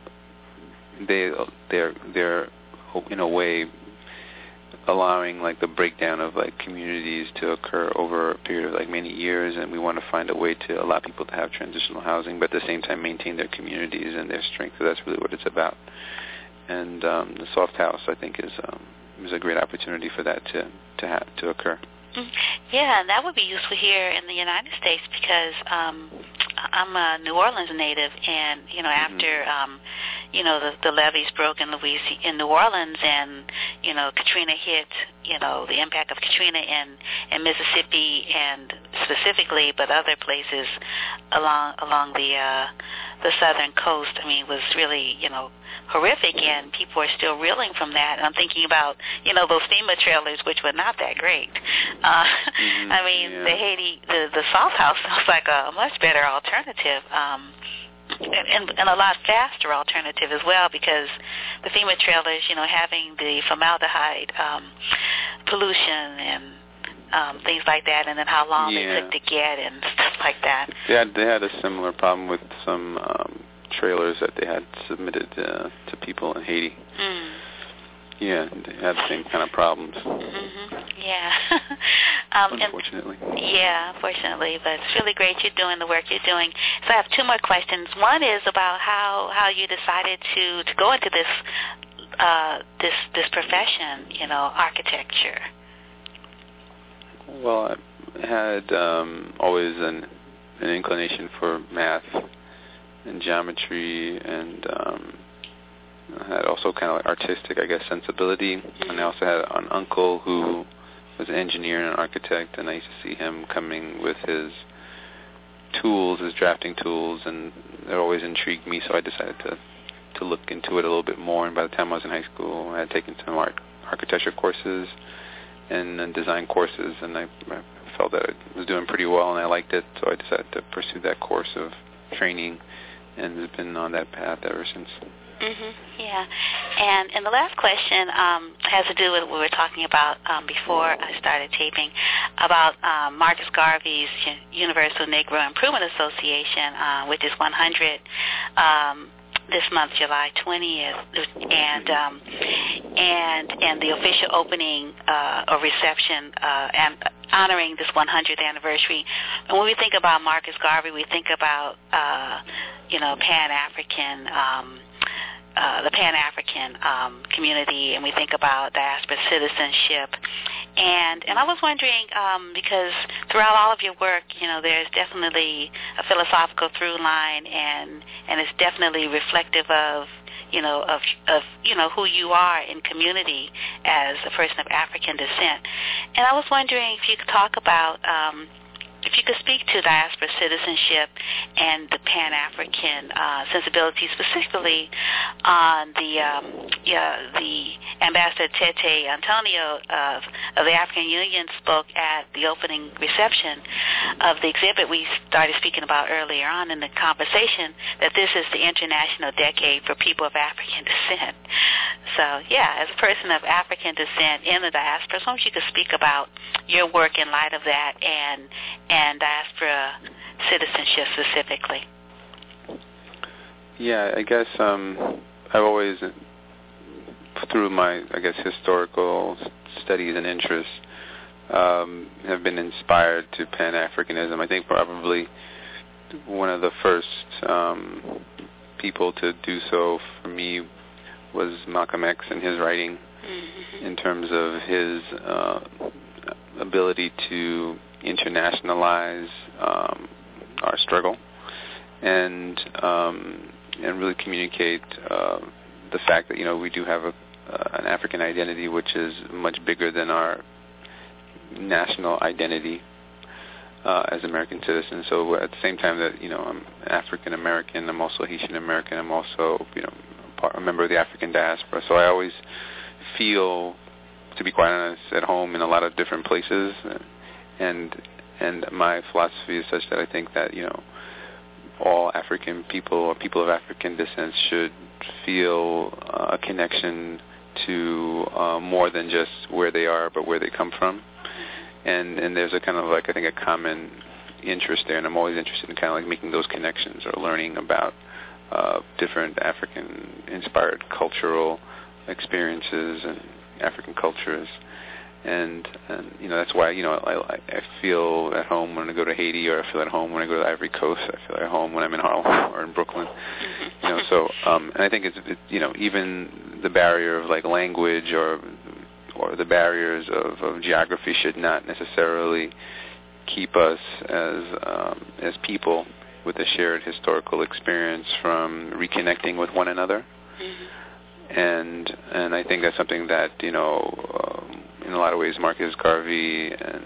they, they're, they're in a way allowing like the breakdown of like communities to occur over a period of like many years, and we want to find a way to allow people to have transitional housing but at the same time maintain their communities and their strength. So that's really what it's about. And um, the soft house, I think, is um, is a great opportunity for that to to have to occur. Yeah, and that would be useful here in the United States because um, I'm a New Orleans native, and you know mm-hmm. after um, you know the, the levees broke in Louisiana, in New Orleans, and you know Katrina hit, you know the impact of Katrina in, in Mississippi and specifically, but other places along along the uh, the southern coast. I mean, was really, you know, horrific, and people are still reeling from that. And I'm thinking about, you know, those FEMA trailers, which were not that great. Uh, mm-hmm. I mean, yeah. the Haiti, the the Salt House sounds like a much better alternative. Um, And, and a lot faster alternative as well, because the FEMA trailers, you know, having the formaldehyde um, pollution and um, things like that, and then how long yeah. they took to get and stuff like that. They had they had a similar problem with some um, trailers that they had submitted uh, to people in Haiti. Mm. Yeah, they had the same kind of problems. Mm-hmm. Yeah. um, unfortunately. And, yeah, unfortunately, but it's really great you're doing the work you're doing. So I have two more questions. One is about how, how you decided to, to go into this uh, this this profession, you know, architecture. Well, I had um, always an an inclination for math and geometry, and um, I had also kind of like artistic, I guess, sensibility. Mm-hmm. And I also had an uncle who was an engineer and an architect, and I used to see him coming with his tools, his drafting tools, and it always intrigued me, so I decided to, to look into it a little bit more. And by the time I was in high school, I had taken some art, architecture courses and, and design courses, and I, I felt that I was doing pretty well, and I liked it, so I decided to pursue that course of training, and have been on that path ever since. Mm-hmm. Yeah, and and the last question um, has to do with what we were talking about um, before I started taping about um, Marcus Garvey's Universal Negro Improvement Association, uh, which is one hundred um, this month, July twentieth, and um, and and the official opening uh, or reception uh, and honoring this one hundredth anniversary. And when we think about Marcus Garvey, we think about uh, you know Pan-African. Um, Uh, the Pan-African um, community, and we think about diaspora citizenship. And and I was wondering, um, because throughout all of your work, you know, there's definitely a philosophical through line, and and it's definitely reflective of, you know, of of you know who you are in community as a person of African descent. And I was wondering if you could talk about. Um, If you could speak to diaspora citizenship and the Pan-African uh, sensibility, specifically on the um, yeah, the Ambassador Tete Antonio of, of the African Union spoke at the opening reception of the exhibit we started speaking about earlier on in the conversation, that this is the International Decade for People of African Descent. So, yeah, as a person of African descent in the diaspora, I wonder if you could speak about your work in light of that and and diaspora citizenship specifically. Yeah, I guess um, I've always, through my, I guess, historical studies and interests, um, have been inspired to Pan-Africanism. I think probably one of the first um, people to do so for me was Malcolm X and his writing, mm-hmm. in terms of his uh, ability to internationalize um, our struggle and um, and really communicate uh, the fact that, you know, we do have a, uh, an African identity which is much bigger than our national identity uh, as American citizens. So at the same time that, you know, I'm African American, I'm also Haitian American, I'm also, you know, part, a member of the African diaspora. So I always feel, to be quite honest, at home in a lot of different places. And and my philosophy is such that I think that, you know, all African people or people of African descent should feel uh, a connection to uh, more than just where they are, but where they come from. And and there's a kind of like, I think, a common interest there, and I'm always interested in kind of like making those connections or learning about uh, different African-inspired cultural experiences and African cultures. And, and you know, that's why, you know, I, I feel at home when I go to Haiti, or I feel at home when I go to the Ivory Coast. I feel at home when I'm in Harlem or in Brooklyn. You know, so um, and I think it's, it, you know, even the barrier of like language or or the barriers of, of geography should not necessarily keep us as um, as people with a shared historical experience from reconnecting with one another. Mm-hmm. And and I think that's something that, you know, um, in a lot of ways, Marcus Garvey and,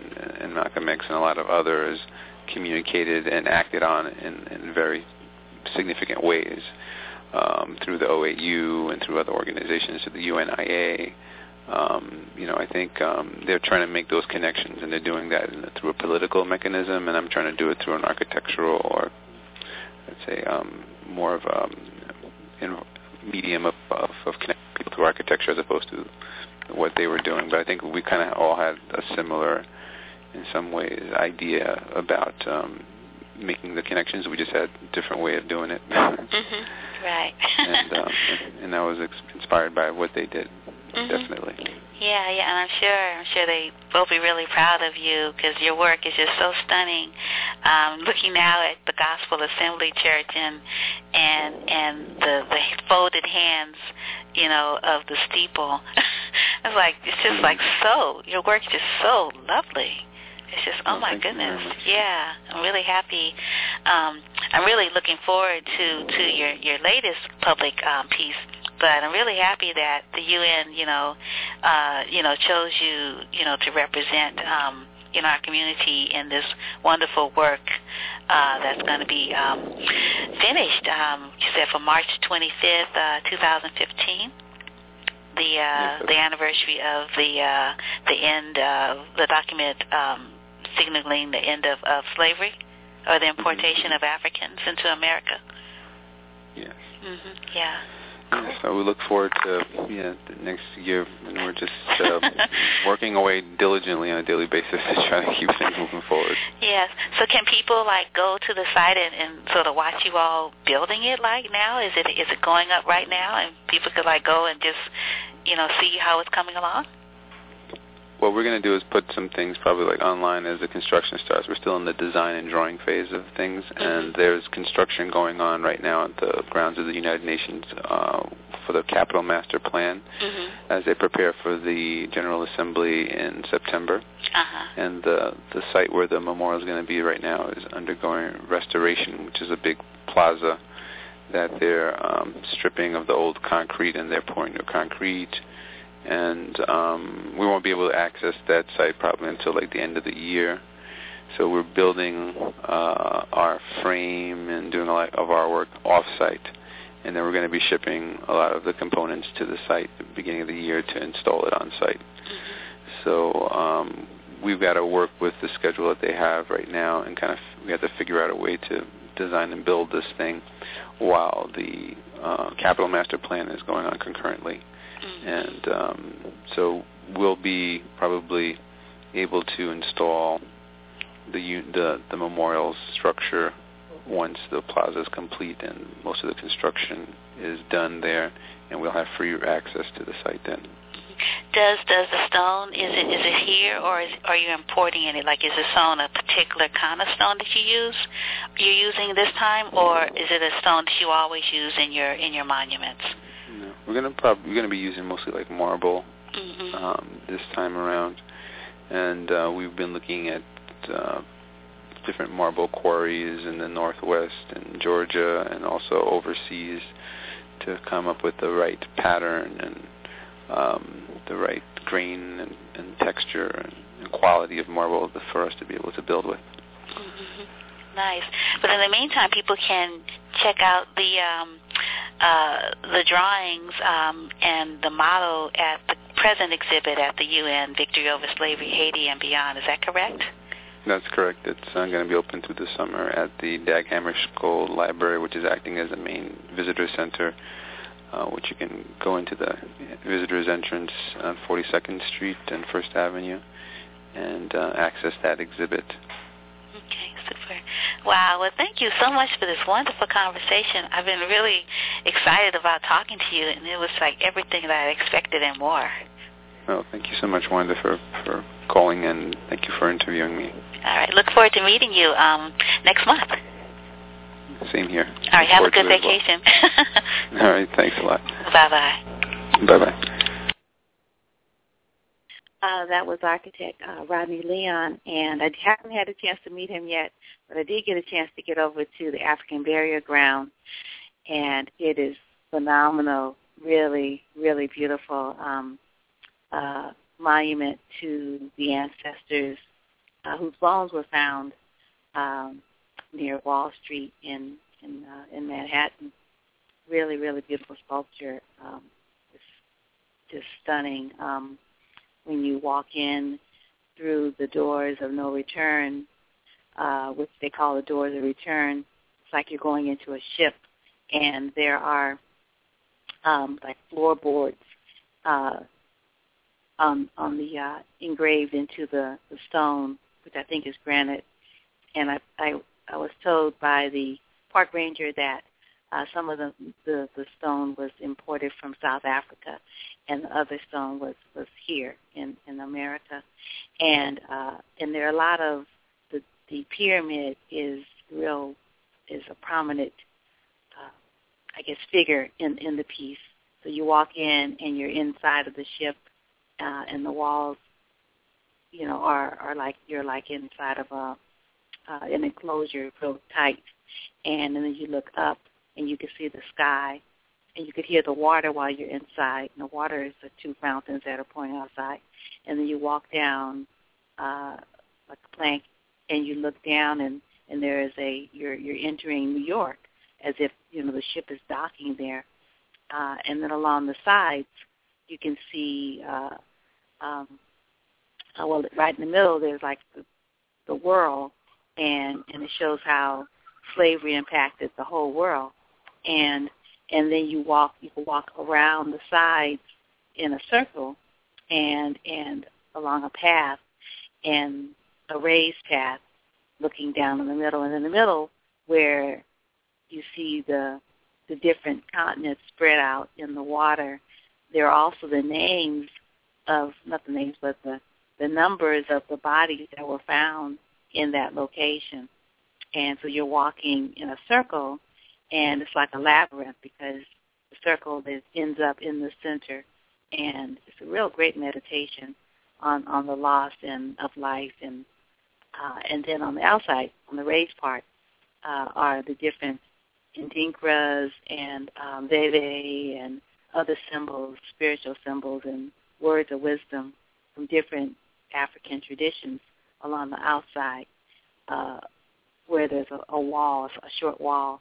and Malcolm X and a lot of others communicated and acted on in, in very significant ways um, through the O A U and through other organizations, through the U N I A. Um, you know, I think um, they're trying to make those connections, and they're doing that in, through a political mechanism, and I'm trying to do it through an architectural or, let's say, um, more of a um, medium of, of, of connecting people through architecture as opposed to what they were doing. But I think we kind of all had a similar, in some ways, idea about um, making the connections. We just had a different way of doing it. Mm-hmm. Right. and, um, and, and I was ex- inspired by what they did. Mm-hmm. Definitely. Yeah, yeah, and I'm sure, I'm sure they will be really proud of you because your work is just so stunning. Um, looking now at the Gospel Assembly Church and and and the, the folded hands, you know, of the steeple, it's like it's just like so. Your work's just so lovely. It's just, oh, oh my goodness. Yeah, I'm really happy. Um, I'm really looking forward to, to your, your latest public um, piece. But I'm really happy that the U N, you know, uh, you know, chose you, you know, to represent, um, in our community in this wonderful work uh, that's going to be um, finished. Um, you said for March twenty-fifth, uh, twenty fifteen, the uh, yes, the anniversary of the uh, the end of the document um, signaling the end of, of slavery or the importation mm-hmm. of Africans into America. Yes. Mm-hmm. Yeah. Cool. So we look forward to yeah, the next year, and we're just uh, working away diligently on a daily basis to try to keep things moving forward. Yes. So can people like go to the site and, and sort of watch you all building it like now? Is it is it going up right now, and people could like go and just you know see how it's coming along? What we're going to do is put some things probably like online as the construction starts. We're still in the design and drawing phase of things, mm-hmm. and there's construction going on right now at the grounds of the United Nations uh, for the Capital Master Plan mm-hmm. as they prepare for the General Assembly in September. Uh-huh. And the the site where the memorial is going to be right now is undergoing restoration, which is a big plaza that they're um, stripping of the old concrete, and they're pouring new concrete. And um, we won't be able to access that site probably until like the end of the year. So we're building uh, our frame and doing a lot of our work off-site, and then we're going to be shipping a lot of the components to the site at the beginning of the year to install it on site. Mm-hmm. So um, we've got to work with the schedule that they have right now, and kind of we have to figure out a way to design and build this thing while the uh, Capital Master Plan is going on concurrently. And um, so we'll be probably able to install the, the the memorial structure once the plaza is complete and most of the construction is done there, and we'll have free access to the site then. Does does the stone, is it is it here, or is, are you importing it? Like, is the stone a particular kind of stone that you use, you're using this time, or is it a stone that you always use in your in your monuments? No, we're gonna probably we're gonna be using mostly like marble mm-hmm. um, this time around, and uh, we've been looking at uh, different marble quarries in the Northwest and Georgia, and also overseas, to come up with the right pattern and um, the right grain and, and texture and, and quality of marble for us to be able to build with. Mm-hmm. Nice. But in the meantime, people can check out the um, uh, the drawings um, and the model at the present exhibit at the U N, Victory Over Slavery, Haiti and Beyond. Is that correct? That's correct. It's uh, going to be open through the summer at the Dag Hammarskjöld Library, which is acting as the main visitor center, uh, which you can go into the visitor's entrance on forty-second Street and First Avenue and uh, access that exhibit. Okay, super. Wow. Well, thank you so much for this wonderful conversation. I've been really excited about talking to you, and it was like everything that I expected and more. Well, thank you so much, Wanda, for, for calling, and thank you for interviewing me. All right. Look forward to meeting you um, next month. Same here. All right. Have a good vacation. Well. All right. Thanks a lot. Bye-bye. Bye-bye. Uh, that was architect uh, Rodney Leon, and I haven't had a chance to meet him yet, but I did get a chance to get over to the African Burial Ground, and it is phenomenal, really, really beautiful um, uh, monument to the ancestors uh, whose bones were found um, near Wall Street in in, uh, in Manhattan. Really, really beautiful sculpture. Um, it's just stunning. Um, when you walk in through the doors of no return, uh, which they call the doors of return, it's like you're going into a ship, and there are um, like floorboards uh, on on the uh, engraved into the, the stone, which I think is granite. And I, I I was told by the park ranger that uh, some of the, the the stone was imported from South Africa, and the other stone was, was here in, in America. And uh, and there are a lot of the the pyramid is real is a prominent uh, I guess figure in, in the piece. So you walk in and you're inside of the ship, uh, and the walls, you know, are, are like you're like inside of a uh, an enclosure, real tight. And, and then you look up and you can see the sky, and you could hear the water while you're inside. And the water is the two fountains that are pouring outside. And then you walk down uh, like a plank, and you look down, and, and there is a you're you're entering New York, as if you know the ship is docking there. Uh, and then along the sides, you can see, uh, um, uh, well, right in the middle, there's like the, the world, and, and it shows how slavery impacted the whole world. And and then you walk, you can walk around the sides in a circle, and and along a path, and a raised path, looking down in the middle, and in the middle where you see the the different continents spread out in the water. There are also the names of, not the names, but the, the numbers of the bodies that were found in that location. And so you're walking in a circle, and it's like a labyrinth because the circle that ends up in the center. And it's a real great meditation on, on the loss and of life. And uh, and then on the outside, on the raised part, uh, are the different Ndinkras and um, Veve and other symbols, spiritual symbols and words of wisdom from different African traditions along the outside, uh, where there's a, a wall, a short wall.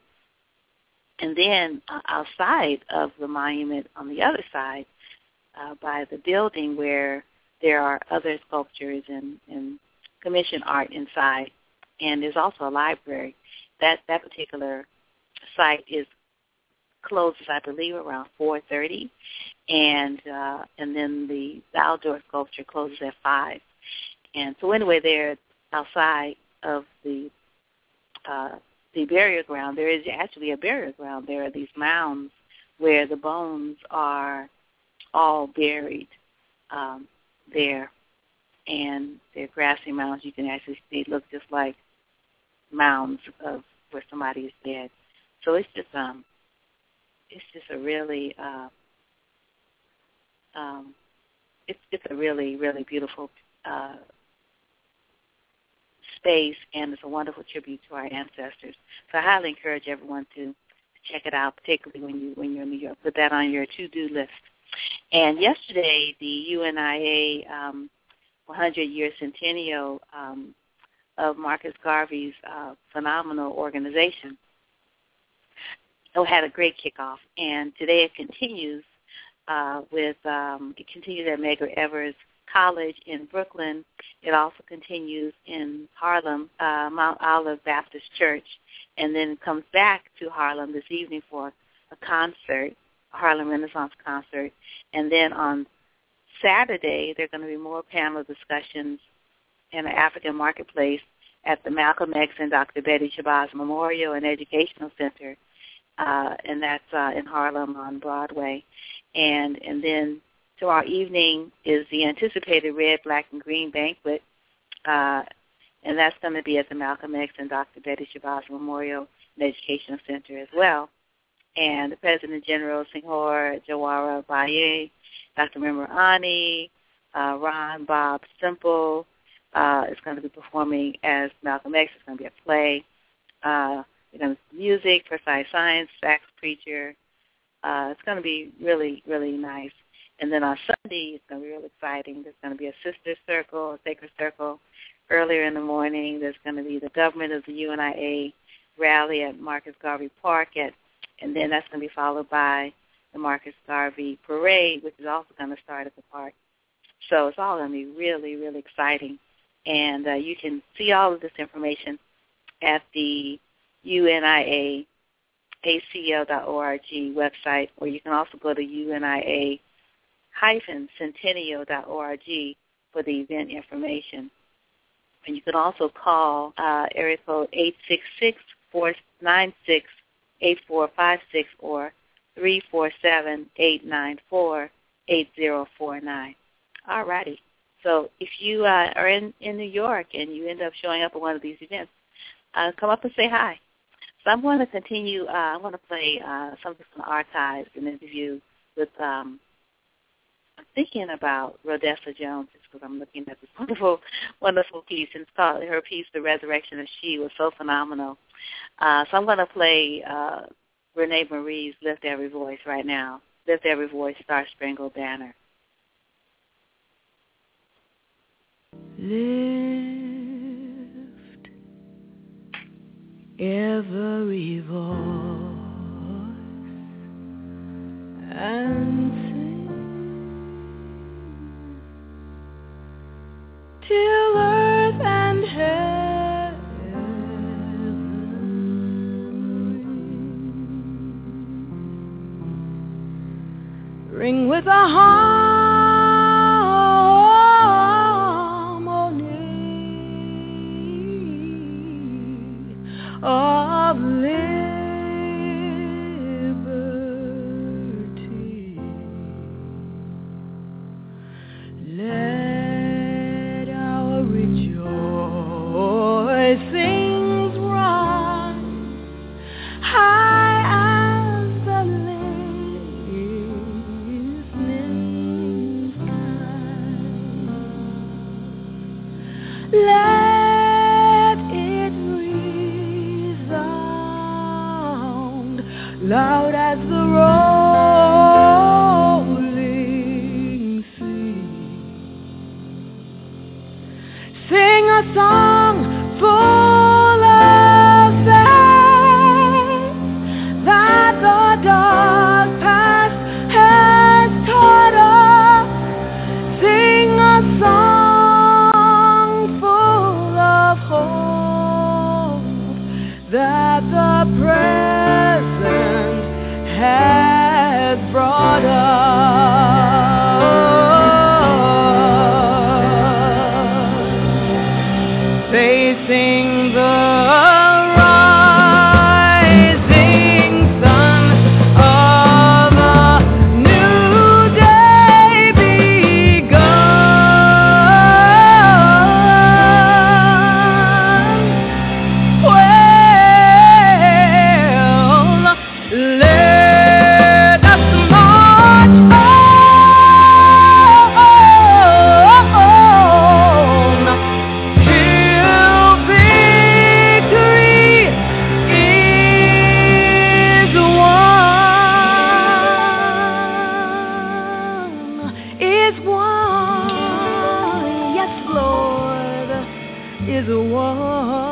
And then uh, outside of the monument on the other side, uh, by the building where there are other sculptures and, and commission art inside, and there's also a library. That that particular site is closes, I believe, around four thirty, and uh, and then the, the outdoor sculpture closes at five. And so anyway, there outside of the uh, the burial ground, there is actually a burial ground. There are these mounds where the bones are all buried um, there, and they're grassy mounds. You can actually see, look just like mounds of where somebody is dead. So it's just um, it's just a really uh, um, it's it's a really really beautiful uh, space, and it's a wonderful tribute to our ancestors. So I highly encourage everyone to check it out, particularly when you when you're in New York. Put that on your to-do list. And yesterday, the U N I A um, one hundred year centennial um, of Marcus Garvey's uh, phenomenal organization it had a great kickoff, and today it continues uh, with um, it continues at Medgar Evers College in Brooklyn. It also continues in Harlem, uh, Mount Olive Baptist Church, and then comes back to Harlem this evening for a concert, a Harlem Renaissance concert, and then on Saturday there are going to be more panel discussions in the African Marketplace at the Malcolm X and Doctor Betty Shabazz Memorial and Educational Center. Uh, and that's uh, in Harlem on Broadway. And and then tomorrow evening is the anticipated Red, Black, and Green banquet, uh, and that's going to be at the Malcolm X and Doctor Betty Shabazz Memorial and Educational Center as well. And the President General Senghor Jawara Baye, Doctor Memorani, uh, Ron Bob Simple uh, is going to be performing as Malcolm X. It's going to be a play. Uh, You know, music, precise science, sax preacher. Uh, it's going to be really, really nice. And then on Sunday, it's going to be real exciting. There's going to be a sister circle, a sacred circle, earlier in the morning. There's going to be the Government of the U N I A rally at Marcus Garvey Park, at, and then that's going to be followed by the Marcus Garvey Parade, which is also going to start at the park. So it's all going to be really, really exciting. And uh, you can see all of this information at the U N I A A C L dot org website, or you can also go to U N I A Centennial dot org for the event information. And you can also call uh, area code eight six six, four nine six, eight four five six or three four seven, eight nine four, eight zero four nine. All righty. So if you uh, are in, in New York and you end up showing up at one of these events, uh, come up and say hi. So I'm going to continue. Uh, I'm going to play uh, something from the archives, an interview with, um, I'm thinking about Rhodessa Jones, because I'm looking at this wonderful, wonderful piece. And it's called, her piece, The Resurrection of She, was so phenomenal. Uh, so I'm going to play uh, Renee Marie's Lift Every Voice right now. Lift Every Voice, Star Spangled Banner. Lift every voice and sing till earth and heaven ring with a heart of liberty. Let our rejoicings run high as the listening sky. Let loud as the rolling sea. Sing a song full of faith that the dark past has taught us. Sing a song full of hope that the present has brought us, facing the rising sun of a new day begun. Well, let us march on till victory is won, is won, yes, Lord, is won.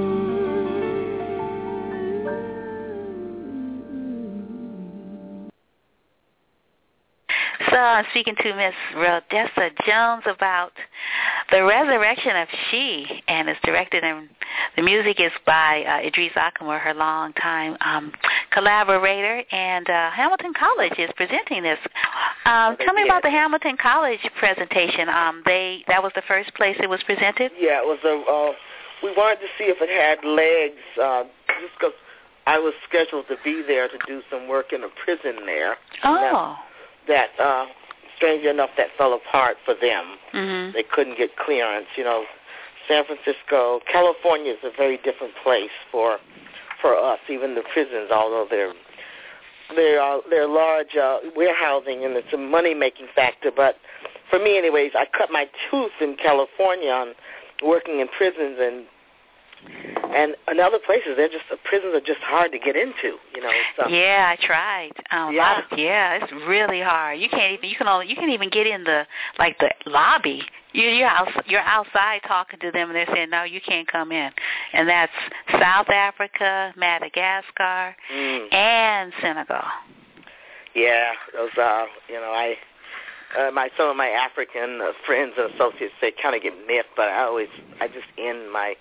So I'm speaking to Miss Rhodessa Jones about The Resurrection of She, and it's directed, and the music is by uh, Idris Akimur, her longtime um, collaborator, and uh, Hamilton College is presenting this. Um, tell me yes. about the Hamilton College presentation. Um, they that was the first place it was presented? Yeah, it was a. Uh, we wanted to see if it had legs, uh, just because I was scheduled to be there to do some work in a prison there. Oh. That, uh, strangely enough, that fell apart for them. Mm-hmm. They couldn't get clearance. You know, San Francisco, California is a very different place for for us. Even the prisons, although they're they're uh, they're large uh, warehousing and it's a money making factor. But for me, anyways, I cut my tooth in California on working in prisons, and And in other places, they're just the prisons are just hard to get into. You know. So. Yeah, I tried. Um, yeah. A lot of, yeah, it's really hard. You can't even you can only you can even get in the like the lobby. You you're out, you're outside talking to them, and they're saying no, you can't come in. And that's South Africa, Madagascar, mm. and Senegal. Yeah, those uh, you know, I. Uh, my some of my African uh, friends and associates, they kind of get miffed, but I always I just end my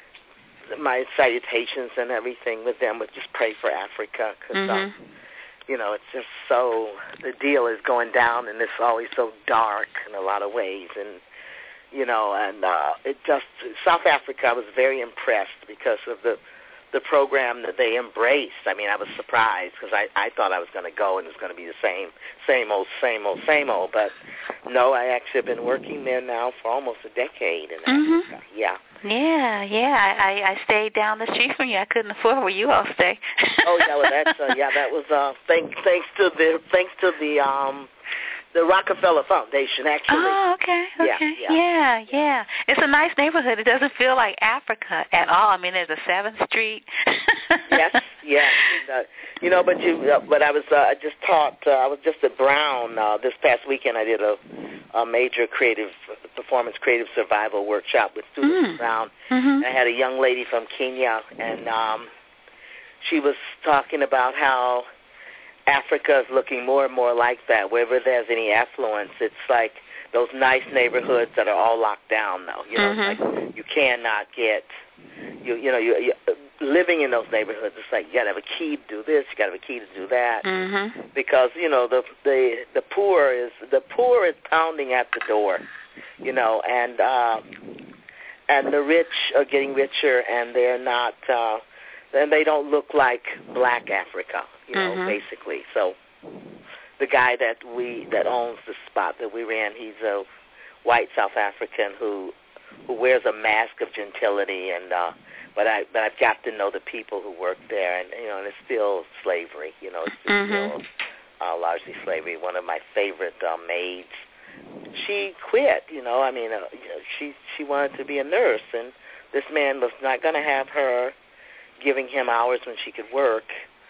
my salutations and everything with them with just pray for Africa, because mm-hmm. um, you know, it's just so the deal is going down, and it's always so dark in a lot of ways, and you know, and uh, it just South Africa, I was very impressed because of the the program that they embraced. I mean, I was surprised because I, I thought I was going to go and it was going to be the same, same old, same old, same old. But no, I actually have been working there now for almost a decade in mm-hmm. Africa. Yeah. Yeah, yeah. I, I stayed down the street from you. I couldn't afford where you all stay. oh yeah, well that's uh, yeah, that was uh, thanks thanks to the thanks to the um. The Rockefeller Foundation, actually. Oh, okay, okay. Yeah, yeah. yeah, yeah. It's a nice neighborhood. It doesn't feel like Africa at all. I mean, there's a seventh Street. yes, yes. And, uh, you know, but you, uh, but I was, uh, I just taught. Uh, I was just at Brown uh, this past weekend. I did a, a major creative performance, creative survival workshop with students mm. at Brown. Mm-hmm. I had a young lady from Kenya, and um, she was talking about how Africa is looking more and more like that. Wherever there's any affluence, it's like those nice neighborhoods that are all locked down, though. You know, mm-hmm. it's like you cannot get, you you know, you, you living in those neighborhoods. It's like you got to have a key to do this, you got to have a key to do that, mm-hmm. because you know the the the poor is the poor is pounding at the door, you know, and uh, and the rich are getting richer, and they're not. Uh, And they don't look like black Africa, you know, mm-hmm. basically. So the guy that we that owns the spot that we ran, he's a white South African who who wears a mask of gentility, and uh, but I but I've got to know the people who work there, and you know, and it's still slavery, you know, it's mm-hmm. still uh, largely slavery. One of my favorite uh, maids, she quit, you know. I mean, uh, she she wanted to be a nurse, and this man was not going to have her giving him hours when she could work,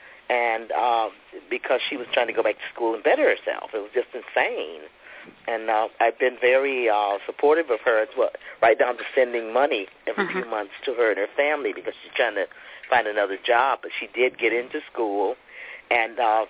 and uh, because she was trying to go back to school and better herself. It was just insane. And uh, I've been very uh, supportive of her as well, right down to sending money every mm-hmm. few months to her and her family because she's trying to find another job. But she did get into school and uh,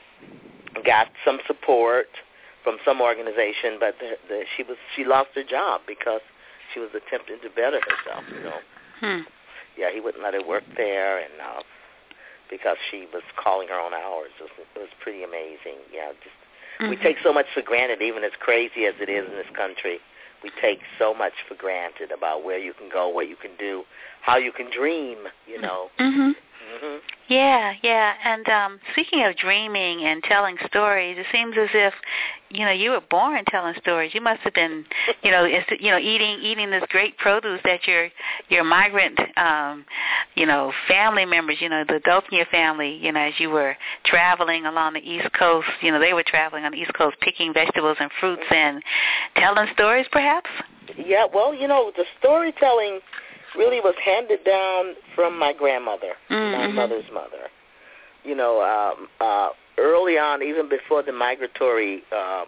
got some support from some organization, but the, the, she was she lost her job because she was attempting to better herself, you know. Hmm. Yeah, he wouldn't let her work there, and uh, because she was calling her own hours. It was, it was pretty amazing. Yeah, just mm-hmm. we take so much for granted, even as crazy as it is in this country. We take so much for granted about where you can go, what you can do, how you can dream, you know. Mm-hmm. Mm-hmm. Yeah, yeah. And um, speaking of dreaming and telling stories, it seems as if, you know, you were born telling stories. You must have been, you know, inst- you know, eating eating this great produce that your your migrant, um, you know, family members, you know, the adults in your family, you know, as you were traveling along the East Coast, you know, they were traveling on the East Coast picking vegetables and fruits and telling stories, perhaps? Yeah, well, you know, the storytelling really was handed down from my grandmother, mm-hmm. my mother's mother. You know, um, uh, early on, even before the migratory um,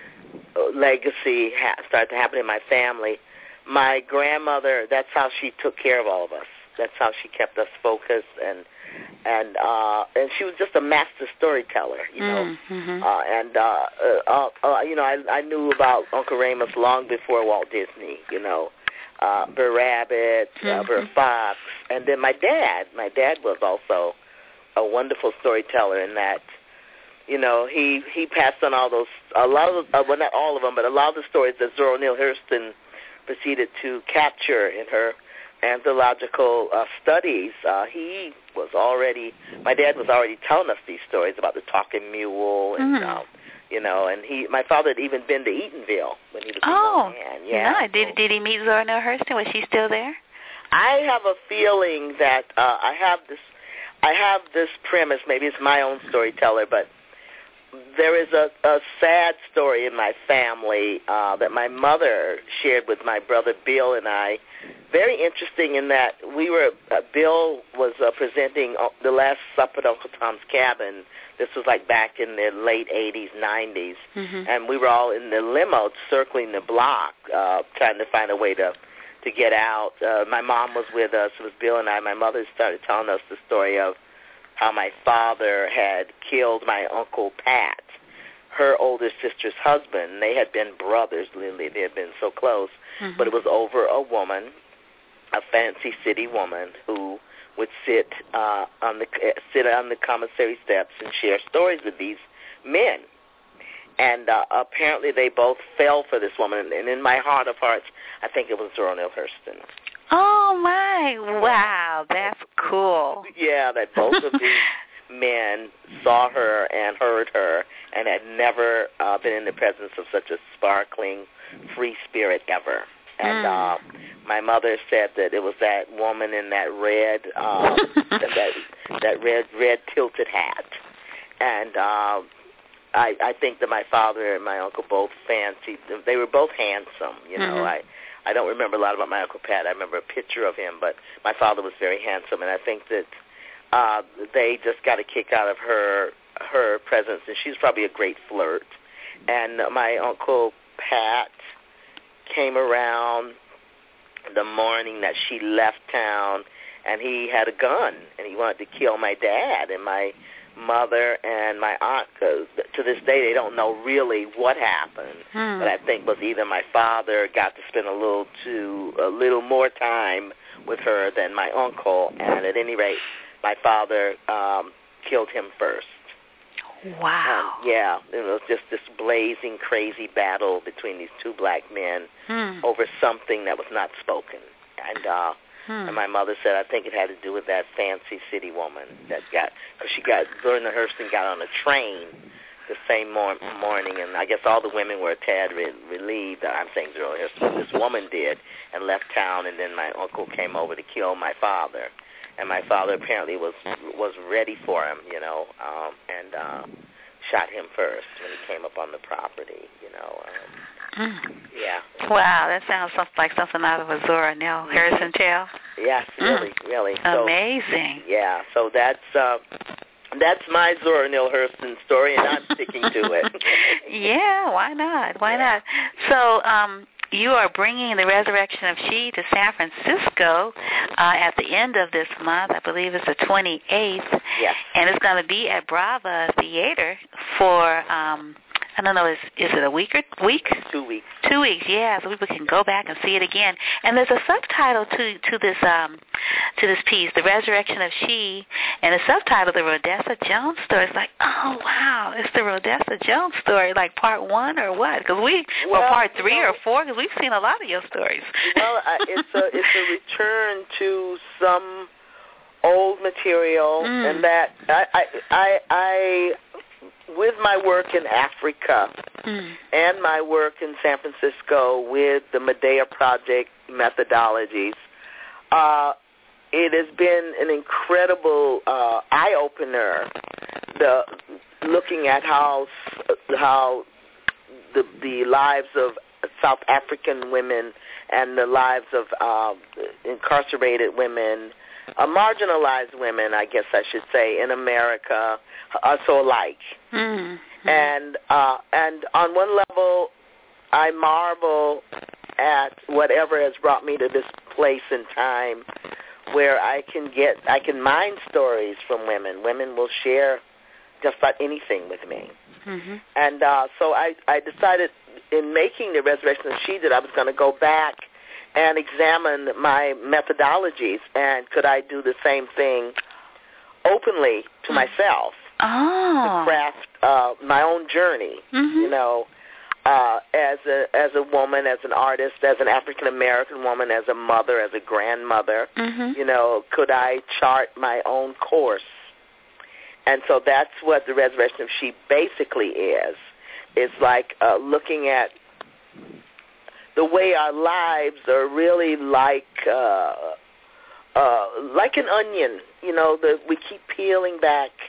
legacy ha- started to happen in my family, my grandmother, that's how she took care of all of us. That's how she kept us focused, and and uh, and she was just a master storyteller, you know. Mm-hmm. Uh, and uh, uh, uh, you know, I, I knew about Uncle Remus long before Walt Disney, you know. Uh, Brer Rabbit, uh, mm-hmm. Brer Fox, and then my dad. My dad was also a wonderful storyteller in that, you know, he he passed on all those, a lot of, uh, well, not all of them, but a lot of the stories that Zora Neale Hurston proceeded to capture in her anthological uh, studies. Uh, he was already, my dad was already telling us these stories about the talking mule and. Mm-hmm. Uh, You know, and he, my father had even been to Eatonville when he was a oh, young man. Yeah. yeah. Did did he meet Zora Neale Hurston? Was she still there? I have a feeling that uh, I have this, I have this premise. Maybe it's my own storyteller, but there is a, a sad story in my family uh, that my mother shared with my brother Bill and I. Very interesting in that we were, uh, Bill was uh, presenting the Last Supper at Uncle Tom's Cabin. This was like back in the late eighties, nineties, mm-hmm. and we were all in the limo circling the block, uh, trying to find a way to to get out. Uh, my mom was with us. It was Bill and I. My mother started telling us the story of how my father had killed my Uncle Pat, her older sister's husband. They had been brothers, literally. They had been so close. Mm-hmm. But it was over a woman, a fancy city woman, who would sit uh, on the sit on the commissary steps and share stories with these men. And uh, apparently they both fell for this woman. And in my heart of hearts, I think it was Zora Neale Hurston. Oh, my. Wow, that's cool. Yeah, that both of these men saw her and heard her and had never uh, been in the presence of such a sparkling, free spirit ever. And mm. uh, my mother said that it was that woman in that red, uh, that that red, red tilted hat. And uh, I, I think that my father and my uncle both fancied them. They were both handsome, you know. Mm-hmm. I, I don't remember a lot about my Uncle Pat. I remember a picture of him, but my father was very handsome, and I think that uh, they just got a kick out of her her presence, and she's probably a great flirt. And my Uncle Pat came around the morning that she left town, and he had a gun, and he wanted to kill my dad. And my mother and my aunt, to this day, they don't know really what happened. Hmm. But I think was either my father got to spend a little too, a little more time with her than my uncle, and at any rate, my father um, killed him first. Wow. Um, yeah, it was just this blazing, crazy battle between these two black men hmm. over something that was not spoken. And uh, hmm. and my mother said, I think it had to do with that fancy city woman that got, because she got, Zora Neale Hurston got on a train the same mor- morning, and I guess all the women were a tad re- relieved. I'm saying Zora Neale Hurston, this woman did, and left town, and then my uncle came over to kill my father. And my father apparently was was ready for him, you know, um, and uh, shot him first when he came up on the property, you know. Um, mm. Yeah. Wow, that sounds like something out of a Zora Neale Hurston tale. Yes, really, mm. really. So, amazing. Yeah, so that's uh, that's my Zora Neale Hurston story, and I'm sticking to it. Yeah, why not? Why yeah. not? So, um, you are bringing the Resurrection of She to San Francisco uh, at the end of this month. I believe it's the twenty-eighth. Yes. And it's going to be at Brava Theater for, um, I don't know, is is it a week or week? Two weeks. Two weeks, yeah. So people can go back and see it again. And there's a subtitle to to this um to this piece, The Resurrection of She, and the subtitle, The Rodessa Jones Story. It's like, oh wow, it's the Rodessa Jones story, like part one or what? Because we, well, or part three you know, or four, because we've seen a lot of your stories. Well, I, it's a it's a return to some old material, mm. and that I I I. I with my work in Africa mm. and my work in San Francisco with the Medea Project methodologies, uh, it has been an incredible uh, eye-opener, the, looking at how how the, the lives of South African women and the lives of uh, incarcerated women, uh, marginalized women, I guess I should say, in America are so alike. Mm-hmm. And uh, and on one level, I marvel at whatever has brought me to this place in time where I can get, I can mine stories from women. Women will share just about anything with me. Mm-hmm. And uh, so I, I decided in making the Resurrection of She that I was going to go back and examine my methodologies, and could I do the same thing openly to myself. Oh. To craft uh, my own journey, mm-hmm. you know, uh, as a as a woman, as an artist, as an African American woman, as a mother, as a grandmother, mm-hmm. you know, could I chart my own course? And so that's what the Resurrection of She basically is. It's like uh, looking at the way our lives are really like uh, uh, like an onion, you know, that we keep peeling back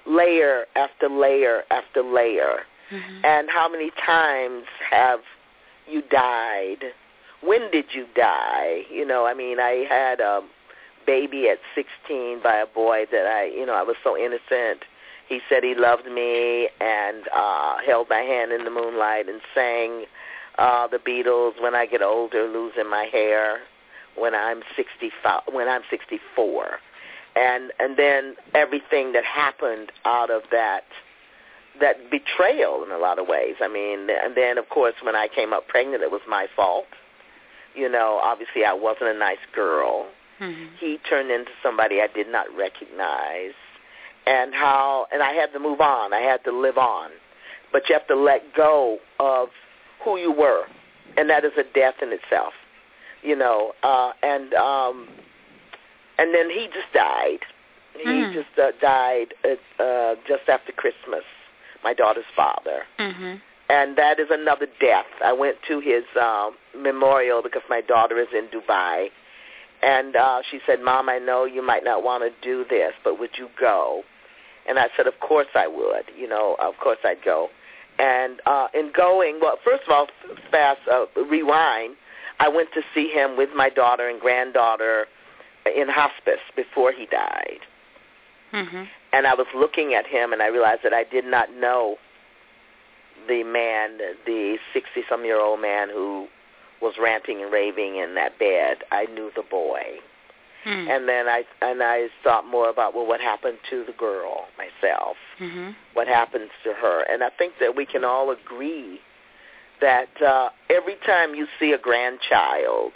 layer after layer after layer. Mm-hmm. And how many times have you died? When did you die? You know, I mean, I had a baby at sixteen by a boy that I, you know, I was so innocent. He said he loved me and uh, held my hand in the moonlight and sang uh, the Beatles, When I Get Older, Losing My Hair, when I'm sixty-five, when I'm sixty-four. And and then everything that happened out of that, that betrayal in a lot of ways. I mean, and then, of course, when I came up pregnant, it was my fault. You know, obviously I wasn't a nice girl. Mm-hmm. He turned into somebody I did not recognize. And how, and I had to move on. I had to live on. But you have to let go of who you were, and that is a death in itself, you know. Uh, and um, and then he just died. He mm. just uh, died at, uh, just after Christmas, my daughter's father. Mm-hmm. And that is another death. I went to his um, memorial because my daughter is in Dubai. And uh, she said, Mom, I know you might not want to do this, but would you go? And I said, of course I would. You know, of course I'd go. And uh, in going, well, first of all, fast, uh, rewind, I went to see him with my daughter and granddaughter in hospice before he died. Mm-hmm. And I was looking at him, and I realized that I did not know the man, the sixty-some-year-old man who was ranting and raving in that bed. I knew the boy. Mm. And then I and I thought more about, well, what happened to the girl, myself? Mm-hmm. What happens to her? And I think that we can all agree that uh, every time you see a grandchild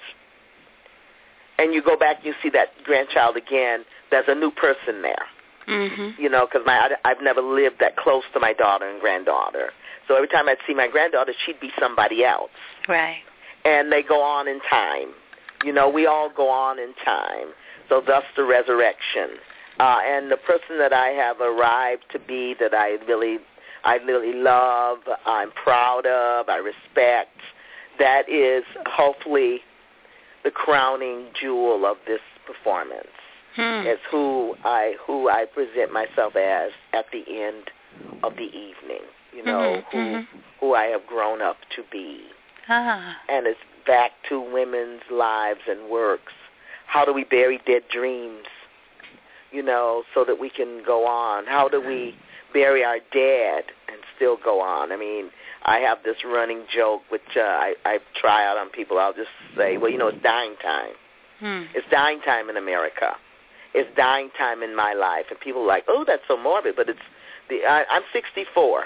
and you go back and you see that grandchild again, there's a new person there. Mm-hmm. You know, because my I've never lived that close to my daughter and granddaughter. So every time I'd see my granddaughter, she'd be somebody else. Right. And they go on in time. You know, we all go on in time. So thus the resurrection. Uh, and the person that I have arrived to be that I really, I really love, I'm proud of, I respect, that is hopefully the crowning jewel of this performance. Hmm. Is who I who I present myself as at the end of the evening. You know, mm-hmm, who mm-hmm. who I have grown up to be. Ah. And it's back to women's lives and works. How do we bury dead dreams, you know, so that we can go on? How do we bury our dead and still go on? I mean, I have this running joke, which uh, I, I try out on people. I'll just say, well, you know, it's dying time. Hmm. It's dying time in America. It's dying time in my life. And people are like, oh, that's so morbid, but it's the I, I'm sixty-four.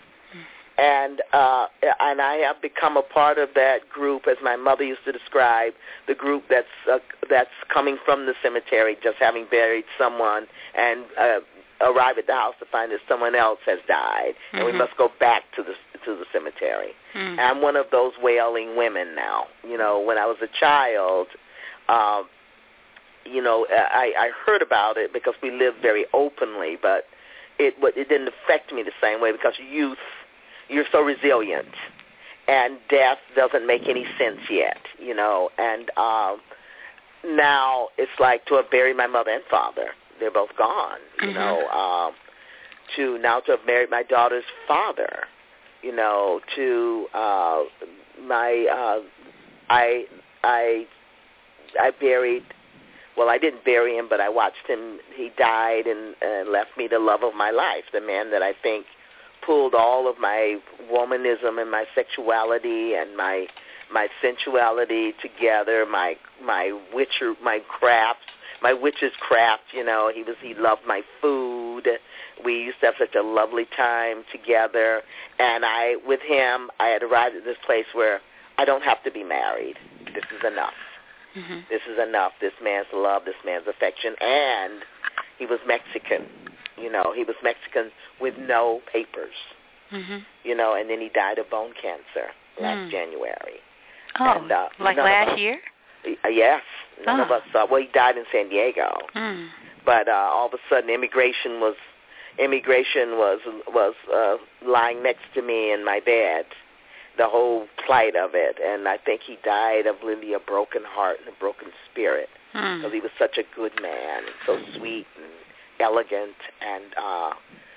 And uh, and I have become a part of that group, as my mother used to describe, the group that's uh, that's coming from the cemetery, just having buried someone, and uh, arrive at the house to find that someone else has died, and mm-hmm. we must go back to the to the cemetery. Mm. I'm one of those wailing women now. You know, when I was a child, um, you know, I, I heard about it because we lived very openly, but it it didn't affect me the same way because youth. You're so resilient, and death doesn't make any sense yet, you know. And um, now it's like to have buried my mother and father. They're both gone, you mm-hmm. know. Um, to now to have married my daughter's father, you know. To uh, my uh, I I I buried. Well, I didn't bury him, but I watched him. He died and, and left me the love of my life, the man that I think pulled all of my womanism and my sexuality and my my sensuality together, my my witcher my crafts, my witch's craft, you know. He was he loved my food. We used to have such a lovely time together, and I with him I had arrived at this place where I don't have to be married. This is enough. Mm-hmm. This is enough. This man's love, this man's affection, and he was Mexican. You know, he was Mexican with no papers, mm-hmm. you know, and then he died of bone cancer last mm. January. Oh, and, uh, like last us, year? Uh, yes. None oh. of us saw. Well, he died in San Diego. Mm. But uh, all of a sudden, immigration was immigration was was uh, lying next to me in my bed, the whole plight of it. And I think he died of really a broken heart and a broken spirit because mm. he was such a good man, and so sweet and elegant, and uh,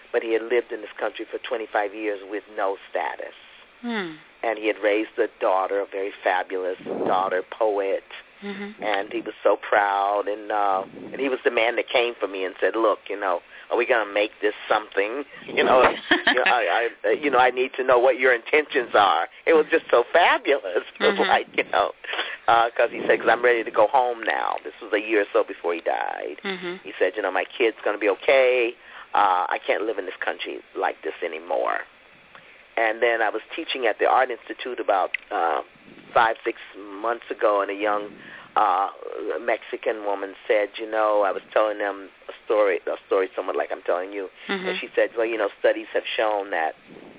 but he had lived in this country for twenty-five years with no status. Hmm. And he had raised a daughter, a very fabulous daughter, poet, mm-hmm. and he was so proud. And uh, and he was the man that came for me and said, "Look, you know, are we going to make this something? You know, you know, I, I, you know, I need to know what your intentions are." It was just so fabulous. It was mm-hmm. like, you know, because uh, he said, "Because I'm ready to go home now." This was a year or so before he died. Mm-hmm. He said, "You know, my kid's going to be okay. Uh, I can't live in this country like this anymore." And then I was teaching at the Art Institute about uh, five, six months ago, and a young uh, Mexican woman said, you know, I was telling them a story, a story somewhat like I'm telling you, mm-hmm. and she said, well, you know, studies have shown that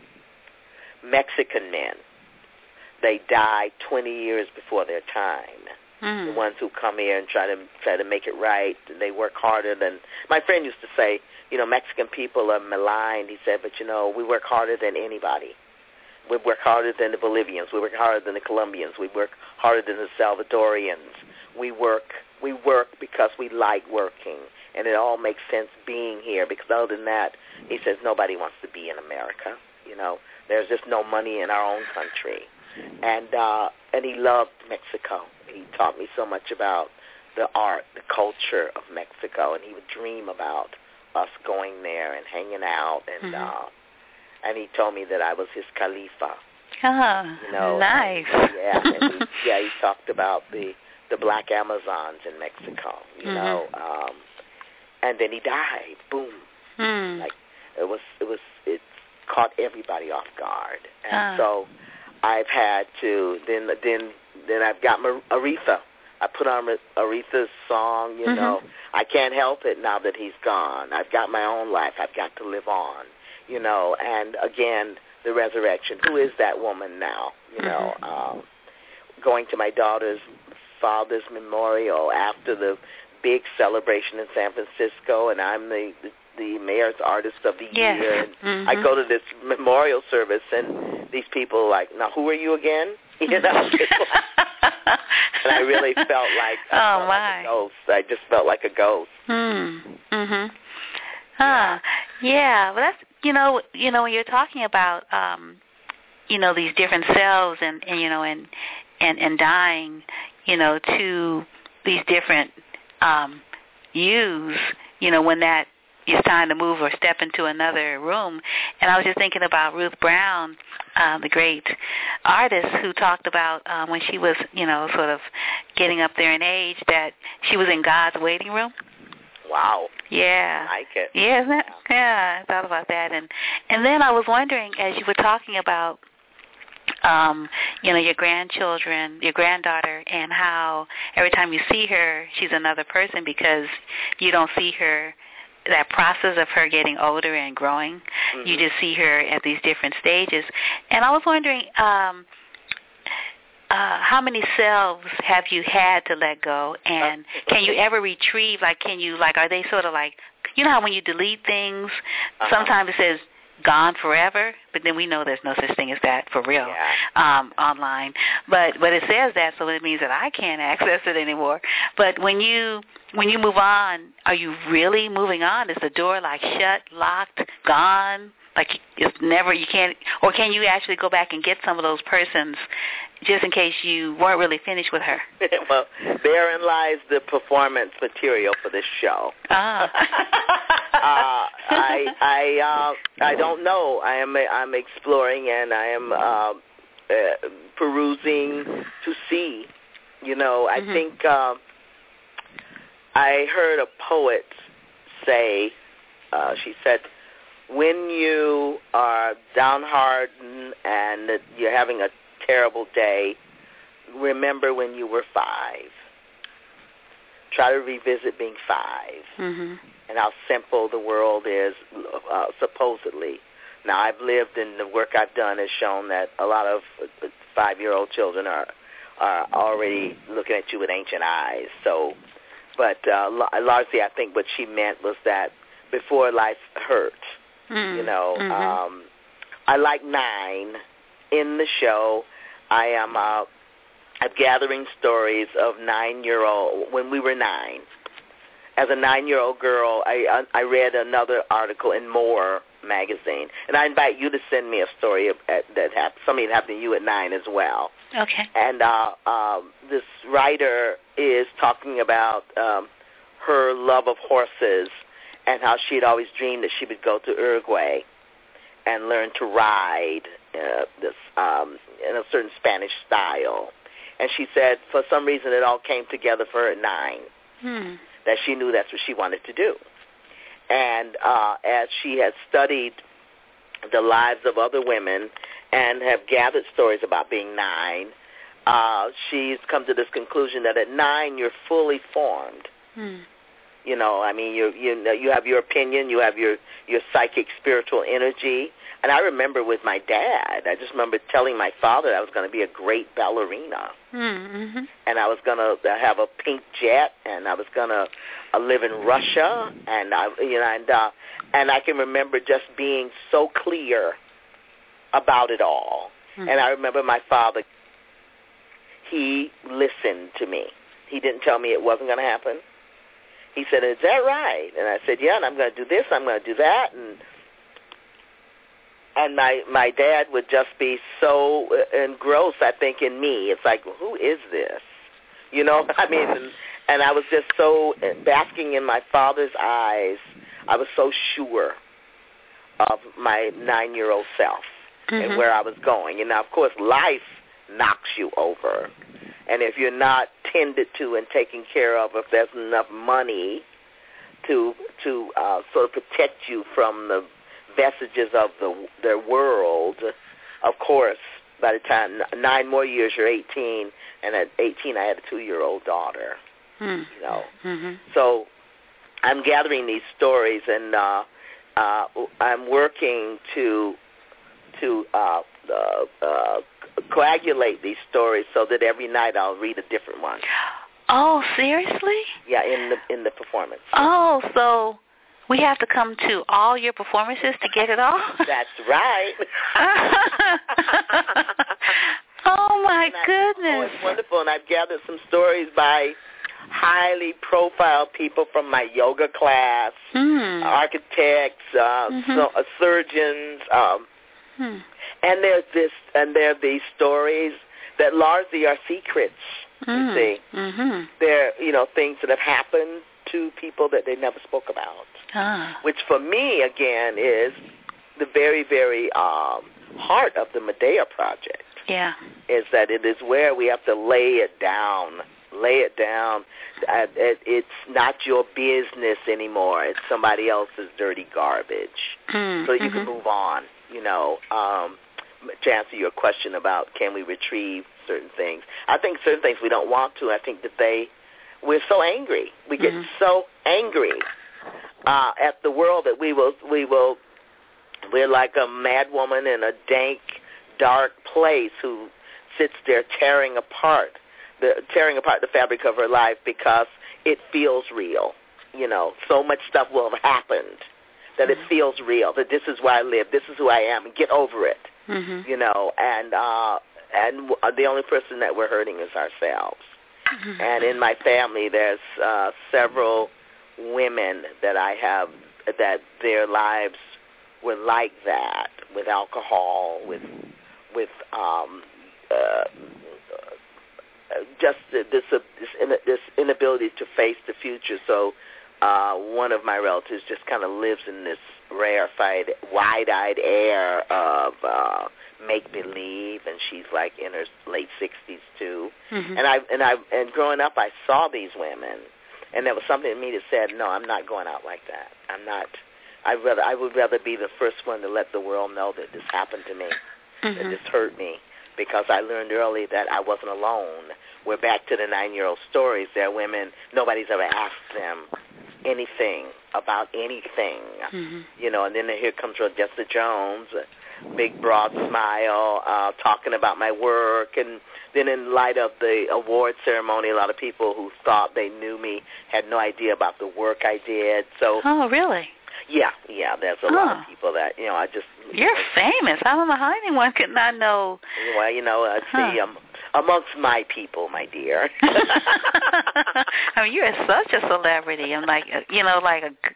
Mexican men, they die twenty years before their time. Mm-hmm. The ones who come here and try to try to make it right, they work harder than, my friend used to say, you know, Mexican people are maligned. He said, but, you know, we work harder than anybody. We work harder than the Bolivians. We work harder than the Colombians. We work harder than the Salvadorians. We work we work because we like working, and it all makes sense being here, because other than that, he says, nobody wants to be in America. You know, there's just no money in our own country. And uh, and he loved Mexico. He taught me so much about the art, the culture of Mexico, and he would dream about us going there and hanging out, and mm-hmm. uh, and he told me that I was his Khalifa. Oh, you know, nice. And, yeah, and he, yeah. He talked about the the Black Amazons in Mexico. You mm-hmm. know, um, and then he died. Boom. Mm. Like it was, it was, it caught everybody off guard, and ah. so I've had to then then then I've got Mar- Aretha. I put on Aretha's song, you mm-hmm. know. I can't help it now that he's gone. I've got my own life. I've got to live on, you know. And, again, the resurrection. Who is that woman now, you know? Mm-hmm. Um, going to my daughter's father's memorial after the big celebration in San Francisco, and I'm the, the, the mayor's artist of the yes. year. And mm-hmm. I go to this memorial service, and these people are like, now, who are you again? You know, and I really felt like I oh felt my like a ghost. I just felt like a ghost. Hmm. Mhm. Huh. Yeah. Well, that's you know you know when you're talking about um, you know these different cells and, and you know and and and dying, you know, to these different um, yous, you know, when that it's time to move or step into another room. And I was just thinking about Ruth Brown, uh, the great artist, who talked about um, when she was, you know, sort of getting up there in age, that she was in God's waiting room. Wow. Yeah. I like it. Yeah, isn't that, yeah, I thought about that. And, and then I was wondering, as you were talking about, um, you know, your grandchildren, your granddaughter, and how every time you see her, she's another person, because you don't see her, that process of her getting older and growing. Mm-hmm. You just see her at these different stages. And I was wondering, um, uh, how many selves have you had to let go? And can you ever retrieve, like, can you, like, are they sort of like, you know how when you delete things, uh-huh. sometimes it says gone forever, but then we know there's no such thing as that for real yeah. um, online. But but it says that, so it means that I can't access it anymore. But when you when you move on, are you really moving on? Is the door like shut, locked, gone? Like it's never, you can't, or can you actually go back and get some of those persons just in case you weren't really finished with her? Well, therein lies the performance material for this show. Ah. uh, I I uh, I don't know. I am I'm exploring and I am uh, uh, perusing to see. You know, I mm-hmm. think uh, I heard a poet say. Uh, she said, when you are downhearted and you're having a terrible day, remember when you were five. Try to revisit being five mm-hmm. and how simple the world is, uh, supposedly. Now, I've lived, and the work I've done has shown that a lot of five-year-old children are are already looking at you with ancient eyes. So, but uh, largely, I think what she meant was that before life hurt. Mm-hmm. You know, mm-hmm. um, I like nine in the show. I am uh, I'm gathering stories of nine-year-old, when we were nine. As a nine-year-old girl, I I read another article in More magazine. And I invite you to send me a story of, uh, that happened, something that happened to you at nine as well. Okay. And uh, um, this writer is talking about um, her love of horses and how she had always dreamed that she would go to Uruguay and learn to ride uh, this um, in a certain Spanish style. And she said for some reason it all came together for her at nine, hmm. that she knew that's what she wanted to do. And uh, as she has studied the lives of other women and have gathered stories about being nine, uh, she's come to this conclusion that at nine you're fully formed. Hmm. You know, I mean, you you know, you have your opinion, you have your, your psychic, spiritual energy. And I remember with my dad, I just remember telling my father I was going to be a great ballerina. Mm-hmm. And I was going to have a pink jet, and I was going to uh, live in Russia. And, I, you know, and, uh, and I can remember just being so clear about it all. Mm-hmm. And I remember my father, he listened to me. He didn't tell me it wasn't going to happen. He said, is that right? And I said, yeah, and I'm going to do this, I'm going to do that. And and my, my dad would just be so engrossed, I think, in me. It's like, well, who is this? You know, I mean, and, and I was just so basking in my father's eyes. I was so sure of my nine-year-old self mm-hmm. and where I was going. And now, of course, life knocks you over. And if you're not tended to and taken care of, if there's enough money to to uh, sort of protect you from the vestiges of the their world, of course, by the time nine more years, you're eighteen, and at eighteen, I had a two-year-old daughter. Hmm. You know, mm-hmm. so I'm gathering these stories, and uh, uh, I'm working to to uh, uh, uh, coagulate these stories so that every night I'll read a different one. Oh, seriously? Yeah, in the in the performance. Oh, so we have to come to all your performances to get it all? That's right. Oh, my I, goodness. Oh, it's wonderful, and I've gathered some stories by highly profiled people from my yoga class, mm. architects, uh, mm-hmm. so, uh, surgeons, um, hmm. and there's this, and there are these stories that largely are secrets. Mm. You see, mm-hmm. they're you know things that have happened to people that they never spoke about, ah. which for me again is the very very um, heart of the Medea project. Yeah, is that it is where we have to lay it down. Lay it down. Uh, it, it's not your business anymore. It's somebody else's dirty garbage. Mm, so you mm-hmm. can move on, you know. Um, to answer your question about can we retrieve certain things, I think certain things we don't want to. I think that they, we're so angry. We get mm-hmm. so angry uh, at the world that we will, we will, we're like a mad woman in a dank, dark place who sits there tearing apart the tearing apart the fabric of her life because it feels real. You know, so much stuff will have happened that mm-hmm. it feels real, that this is where I live, this is who I am, and get over it. Mm-hmm. You know, and uh, and the only person that we're hurting is ourselves. Mm-hmm. And in my family, there's uh, several women that I have that their lives were like that, with alcohol, with with um, uh, just this uh, this, this inability to face the future. So uh, one of my relatives just kind of lives in this rarefied, wide-eyed air of uh, make-believe, and she's like in her late sixties too. Mm-hmm. And I and I and growing up, I saw these women, and there was something in me that said, "No, I'm not going out like that. I'm not. I rather I would rather be the first one to let the world know that this happened to me, mm-hmm. that this hurt me." Because I learned early that I wasn't alone. We're back to the nine-year-old stories. There are women, nobody's ever asked them anything about anything. Mm-hmm. You know, and then here comes Jessica Jones, big, broad smile, uh, talking about my work. And then in light of the award ceremony, a lot of people who thought they knew me had no idea about the work I did. So, oh, really? Yeah, yeah, there's a oh. lot of people that, you know, I just... You're you know, famous. How am I anyone could not know? Well, you know, uh, huh. see, um, amongst my people, my dear. I mean, you're such a celebrity. I'm like, you know, like a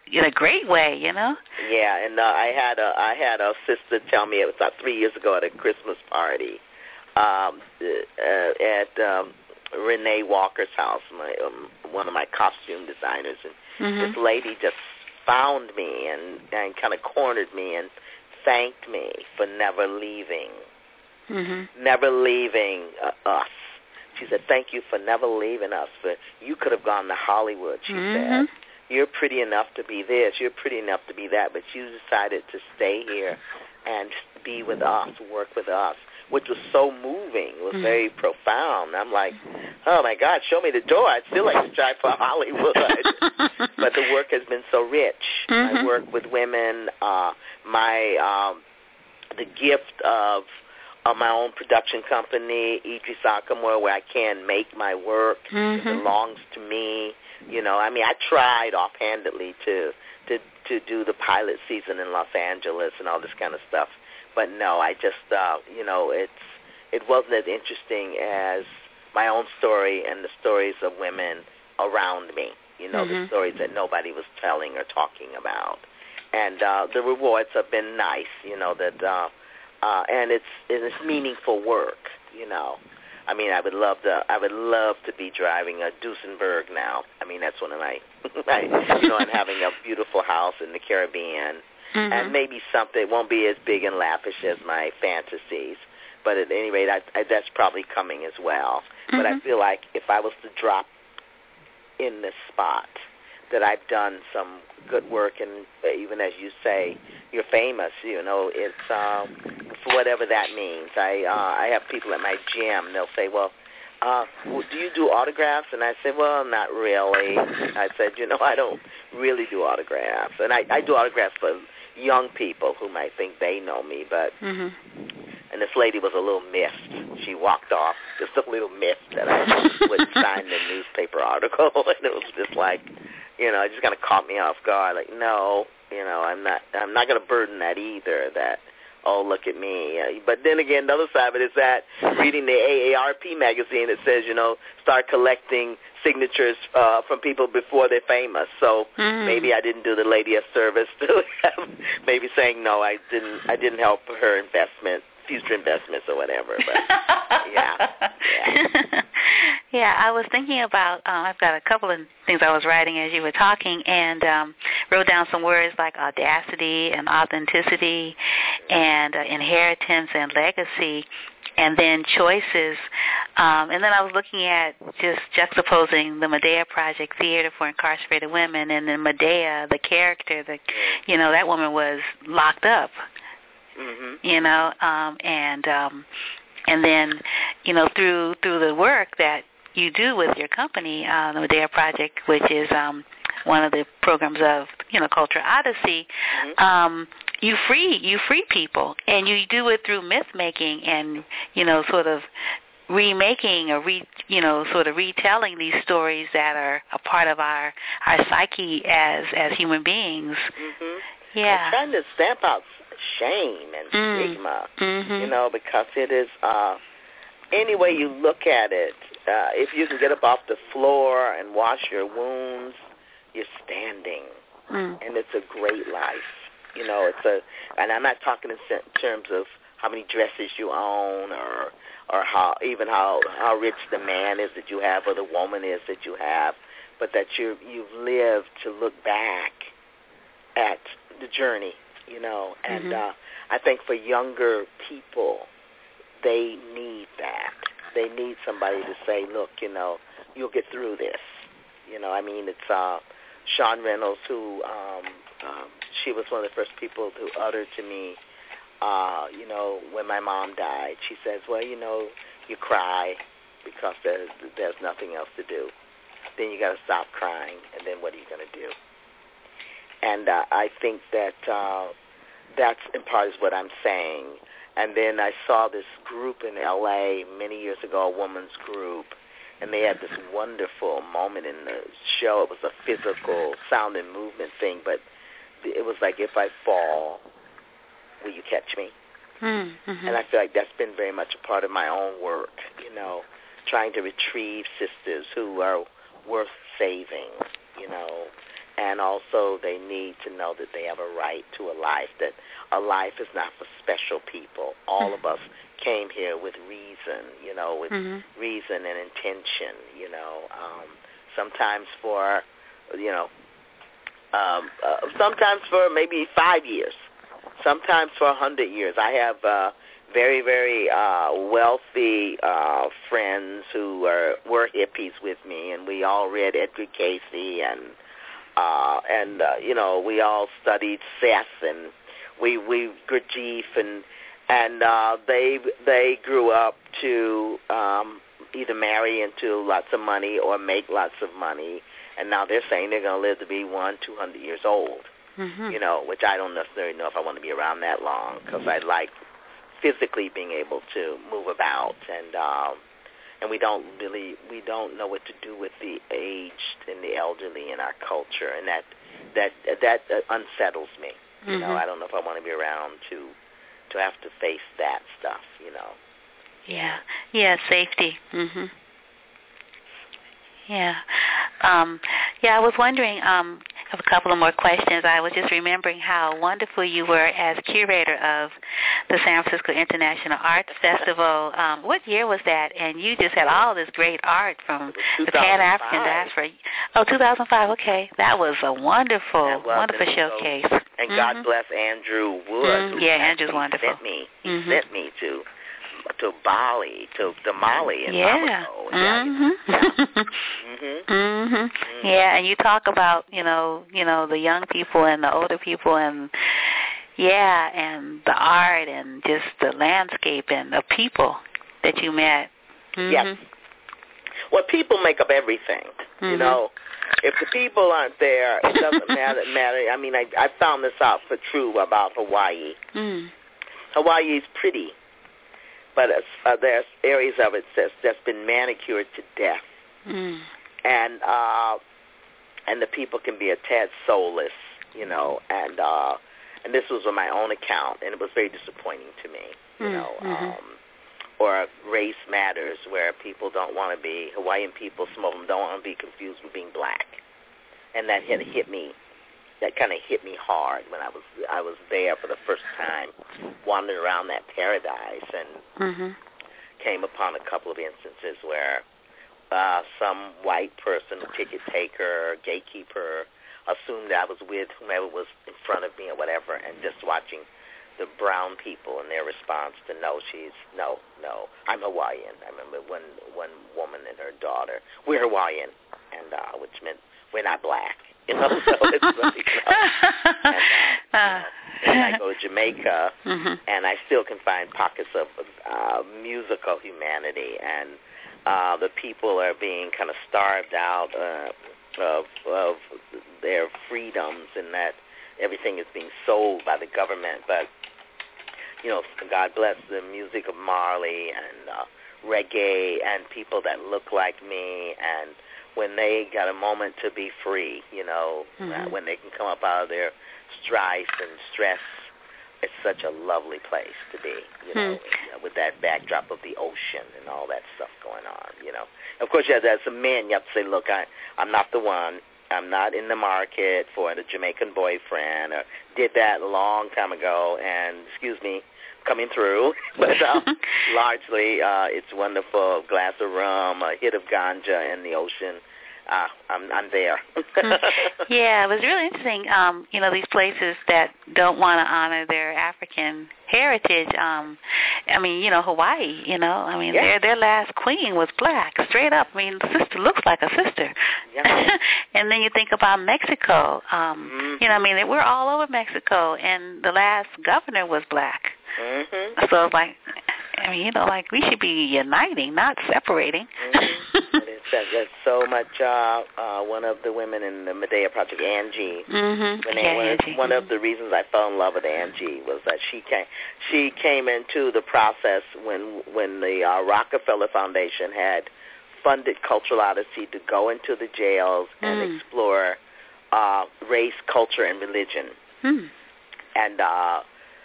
in a great way, you know. Yeah, and uh, I had a I had a sister tell me it was about three years ago at a Christmas party um, uh, at um, Renee Walker's house, my um, one of my costume designers, and mm-hmm. this lady just found me and and kind of cornered me and thanked me for never leaving, mm-hmm. never leaving uh, us. She said, "Thank you for never leaving us. For you could have gone to Hollywood." She mm-hmm. said, "You're pretty enough to be this. You're pretty enough to be that, but you decided to stay here and be with us, work with us," which was so moving. It was mm-hmm. very profound. I'm like, oh, my God, show me the door. I'd still like to try for Hollywood. But the work has been so rich. Mm-hmm. I work with women. Uh, my um, the gift of Uh, my own production company, Idris Akamor, where I can make my work. Mm-hmm. It belongs to me. You know, I mean, I tried offhandedly to to to do the pilot season in Los Angeles and all this kind of stuff, but no, I just, uh, you know, it's it wasn't as interesting as my own story and the stories of women around me. You know, mm-hmm. the stories that nobody was telling or talking about, and uh, the rewards have been nice. You know that. Uh, Uh, and it's it's meaningful work, you know. I mean, I would love to I would love to be driving a Duesenberg now. I mean, that's one of my, my you know, I'm having a beautiful house in the Caribbean, mm-hmm. and maybe something it won't be as big and lavish as my fantasies, but at any rate, I, I, that's probably coming as well. Mm-hmm. But I feel like if I was to drop in this spot, that I've done some good work, and even as you say, you're famous. You know, it's um, for whatever that means. I uh, I have people at my gym. They'll say, "Well, uh, well, do you do autographs?" And I say, "Well, not really." I said, "You know, I don't really do autographs, and I, I do autographs for young people who might think they know me, but." Mm-hmm. And this lady was a little miffed. She walked off just a little miffed that I would sign the newspaper article, and it was just like, you know, it just kind of caught me off guard. Like, no, you know, I'm not, I'm not going to burden that either. That, oh, look at me. Uh, but then again, the other side of it is that reading the A A R P magazine, it says, you know, start collecting signatures uh, from people before they're famous. So mm-hmm. maybe I didn't do the lady a service to maybe saying no, I didn't, I didn't help her investment. Future investments or whatever, but yeah, yeah. Yeah, I was thinking about. Um, I've got a couple of things I was writing as you were talking, and um, wrote down some words like audacity and authenticity, and uh, inheritance and legacy, and then choices. Um, and then I was looking at just juxtaposing the Medea Project Theater for Incarcerated Women, and then Medea, the character, the you know that woman was locked up. Mm-hmm. You know, um, and um, and then, you know, through through the work that you do with your company, uh, the Medea Project, which is um, one of the programs of, you know, Culture Odyssey, mm-hmm. um, you free you free people, and you do it through myth making and, you know, sort of remaking or re you know sort of retelling these stories that are a part of our our psyche as as human beings. Mm-hmm. Yeah, I'm trying to stamp out shame and mm. stigma, mm-hmm. you know, because it is uh, any way you look at it. Uh, if you can get up off the floor and wash your wounds, you're standing, mm. and it's a great life. You know, it's a, and I'm not talking in terms of how many dresses you own, or or how even how how rich the man is that you have, or the woman is that you have, but that you you've lived to look back at the journey. You know, and mm-hmm. uh, I think for younger people, they need that. They need somebody to say, look, you know, you'll get through this. You know, I mean, it's uh, Sean Reynolds who, um, um, she was one of the first people who uttered to me, uh, you know, when my mom died, she says, well, you know, you cry because there's, there's nothing else to do. Then you got to stop crying, and then what are you going to do? And uh, I think that uh, that's in part is what I'm saying. And then I saw this group in L A many years ago, a woman's group, and they had this wonderful moment in the show. It was a physical sound and movement thing, but it was like, if I fall, will you catch me? Mm-hmm. And I feel like that's been very much a part of my own work, you know, trying to retrieve sisters who are worth saving, you know, and also they need to know that they have a right to a life, that a life is not for special people. All of us came here with reason, you know, with mm-hmm. reason and intention, you know, um, sometimes for, you know, um, uh, sometimes for maybe five years, sometimes for a hundred years. I have uh, very, very uh, wealthy uh, friends who are, were hippies with me, and we all read Edgar Cayce, and, uh, and uh, you know, we all studied Seth, and we, we Gurdjieff, and And uh, they they grew up to um, either marry into lots of money or make lots of money, and now they're saying they're going to live to be one, two hundred years old. Mm-hmm. You know, which I don't necessarily know if I want to be around that long, because I like physically being able to move about, and um, and we don't really we don't know what to do with the aged and the elderly in our culture, and that that that uh, unsettles me. Mm-hmm. You know, I don't know if I want to be around to. to have to face that stuff, you know. Yeah, yeah, safety. Mhm. Yeah. Um, yeah, I was wondering, um, I have a couple of more questions. I was just remembering how wonderful you were as curator of the San Francisco International Arts Festival. Um, what year was that? And you just had all this great art from the Pan-African diaspora. Oh, two thousand five, okay. That was a wonderful, wonderful showcase. And mm-hmm. God bless Andrew Wood. Mm-hmm. Yeah, Andrew's wonderful. Sent me. He mm-hmm. sent me to to Bali, to, to Mali and yeah. Bamako. Mm-hmm. Yeah. mm-hmm. Mm-hmm. Mm-hmm. Yeah, and you talk about, you know, you know, the young people and the older people, and yeah, and the art and just the landscape and the people that you met. Mm-hmm. Yes. Well, people make up everything. Mm-hmm. You know, if the people aren't there, it doesn't matter. matter. I mean, I, I found this out for true about Hawaii. Mm. Hawaii is pretty, but uh, there's areas of it that's, that's been manicured to death, mm. and uh, and the people can be a tad soulless, you know. And uh, and this was on my own account, and it was very disappointing to me, you mm. know. Mm-hmm. Um, or Race Matters, where people don't want to be, Hawaiian people, some of them don't want to be confused with being black. And that hit, hit me, that kind of hit me hard when I was I was there for the first time, wandering around that paradise, and mm-hmm. came upon a couple of instances where uh, some white person, a ticket taker, gatekeeper, assumed I was with whomever was in front of me or whatever, and just watching the brown people and their response to no, she's, no, no, I'm Hawaiian. I remember one one woman and her daughter, we're Hawaiian, and uh, which meant we're not black, you know, so it's like, you know, and, uh, uh, you know, and I go to Jamaica, mm-hmm. and I still can find pockets of uh, musical humanity, and uh, the people are being kind of starved out uh, of, of their freedoms, and that everything is being sold by the government, but you know, God bless the music of Marley and uh, reggae and people that look like me, and when they got a moment to be free, you know, mm-hmm. uh, when they can come up out of their strife and stress, it's such a lovely place to be, you know, mm-hmm. with that backdrop of the ocean and all that stuff going on, you know. Of course, yeah, as a man, you have to say, look, I, I'm not the one. I'm not in the market for a Jamaican boyfriend, or did that a long time ago, and, excuse me, coming through. But uh, largely, uh, it's wonderful. A glass of rum, a hit of ganja in the ocean. Uh, I'm, I'm there. Yeah, it was really interesting. Um, you know, these places that don't want to honor their African heritage. Um, I mean, you know, Hawaii. You know, I mean, yeah. their their last queen was black, straight up. I mean, the sister looks like a sister. Yeah. And then you think about Mexico. Um, mm-hmm. You know, I mean, we're all over Mexico, and the last governor was black. Mm-hmm. So it's like, I mean, you know, like we should be uniting, not separating. Mm-hmm. It's, it's so much. Uh, uh, one of the women in the Medea Project, Angie. Mm-hmm. When yeah, one, Angie. one of the reasons I fell in love with Angie was that she came. She came into the process when when the uh, Rockefeller Foundation had funded Cultural Odyssey to go into the jails mm. and explore uh, race, culture, and religion. Mm. And uh,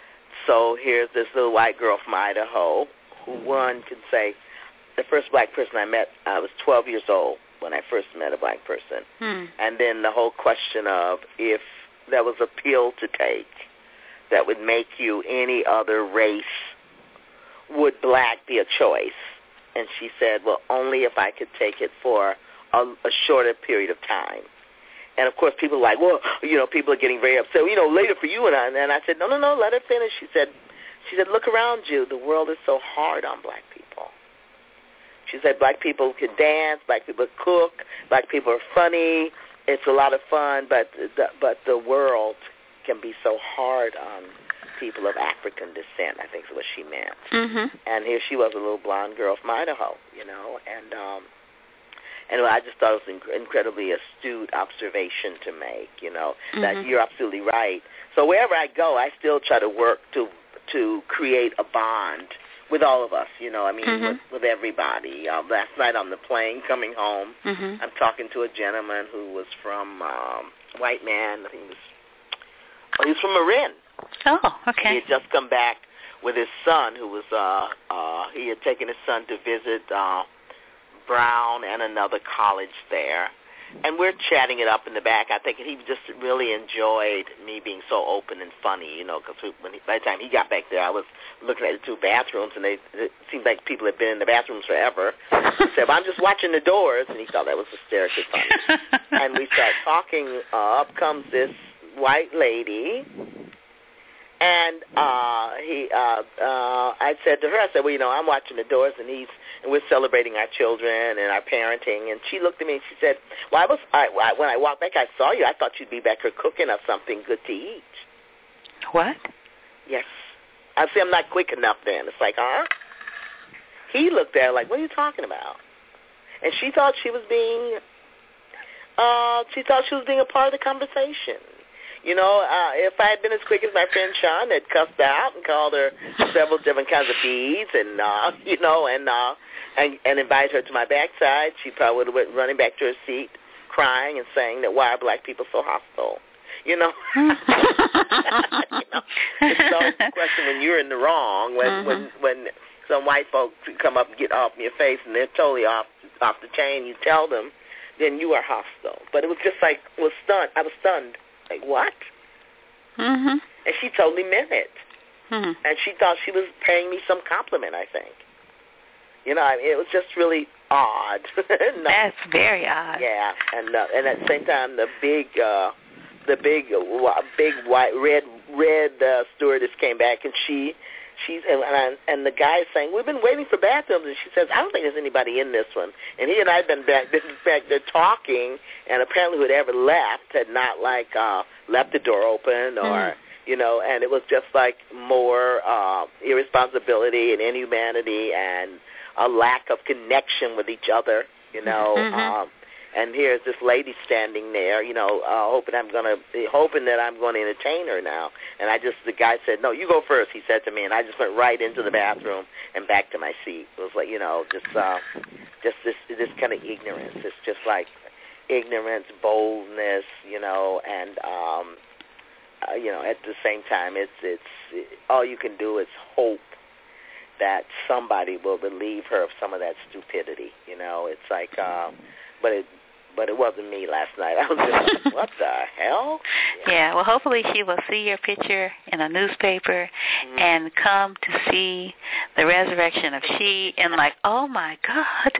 so here's this little white girl from Idaho who one could say, the first black person I met, I was twelve years old, when I first met a black person. Hmm. And then the whole question of if there was a pill to take that would make you any other race, would black be a choice? And she said, well, only if I could take it for a, a shorter period of time. And, of course, people are like, well, you know, people are getting very upset. You know, later for you and I. And I said, no, no, no, let her finish. She said, she said, look around you. The world is so hard on black people. She said black people can dance, black people cook, black people are funny. It's a lot of fun, but the, but the world can be so hard on people of African descent, I think is what she meant. Mm-hmm. And here she was, a little blonde girl from Idaho, you know, and um, and I just thought it was an incredibly astute observation to make, you know, mm-hmm. that you're absolutely right. So wherever I go, I still try to work to to create a bond with all of us, you know, I mean, mm-hmm. with, with everybody. Uh, last night on the plane coming home, mm-hmm. I'm talking to a gentleman who was from, um, white man, I think he was, oh, he was from Marin. Oh, okay. He had just come back with his son who was, uh, uh, he had taken his son to visit uh, Brown and another college there. And we're chatting it up in the back. I think he just really enjoyed me being so open and funny, you know, because when he, by the time he got back there, I was looking at the two bathrooms, and they, it seemed like people had been in the bathrooms forever. He said, well, I'm just watching the doors, and he thought that was hysterically funny. And we start talking. Uh, up comes this white lady, and uh, he, uh, uh, I said to her, I said, well, you know, I'm watching the doors, and he's, and we're celebrating our children and our parenting. And she looked at me and she said, well, I was, I, when I walked back, I saw you. I thought you'd be back here cooking us something good to eat. What? Yes. I see I'm not quick enough then. It's like, huh? He looked at her like, what are you talking about? And she thought she was being, uh, she thought she was being a part of the conversation. You know, uh, if I had been as quick as my friend Sean that cussed her out and called her several different kinds of bees and, uh, you know, and, uh, and and invited her to my backside, she probably would have went running back to her seat, crying and saying that why are black people so hostile? You know, you know, it's always a question when you're in the wrong, when mm-hmm. when when some white folks come up and get off in your face and they're totally off off the chain, you tell them, then you are hostile. But it was just like, was stunned. I was stunned. Like, what? Mm-hmm. And she totally meant it. Mm-hmm. And she thought she was paying me some compliment, I think. You know, I mean, it was just really odd. No. That's very odd. Yeah, and uh, and at the same time, the big, uh, the big, uh, big white, red, red uh, stewardess came back, and she, she's, and, and and the guy is saying, we've been waiting for bathrooms, and she says, I don't think there's anybody in this one. And he and I had been back, been back there talking, and apparently whoever left had not like uh, left the door open or. Mm. You know, and it was just like more uh, irresponsibility and inhumanity and a lack of connection with each other, you know. Mm-hmm. Um, and here's this lady standing there, you know, uh, hoping I'm gonna, hoping that I'm going to entertain her now. And I just, the guy said, no, you go first, he said to me, and I just went right into the bathroom and back to my seat. It was like, you know, just, uh, just this, this kind of ignorance. It's just like ignorance, boldness, you know, and. Um, Uh, you know, at the same time, it's it's it, all you can do is hope that somebody will relieve her of some of that stupidity. You know, it's like, um, but it but it wasn't me last night. I was just like, what the hell? Yeah. yeah. Well, hopefully she will see your picture in a newspaper mm-hmm. and come to see the resurrection of she and like, oh my God.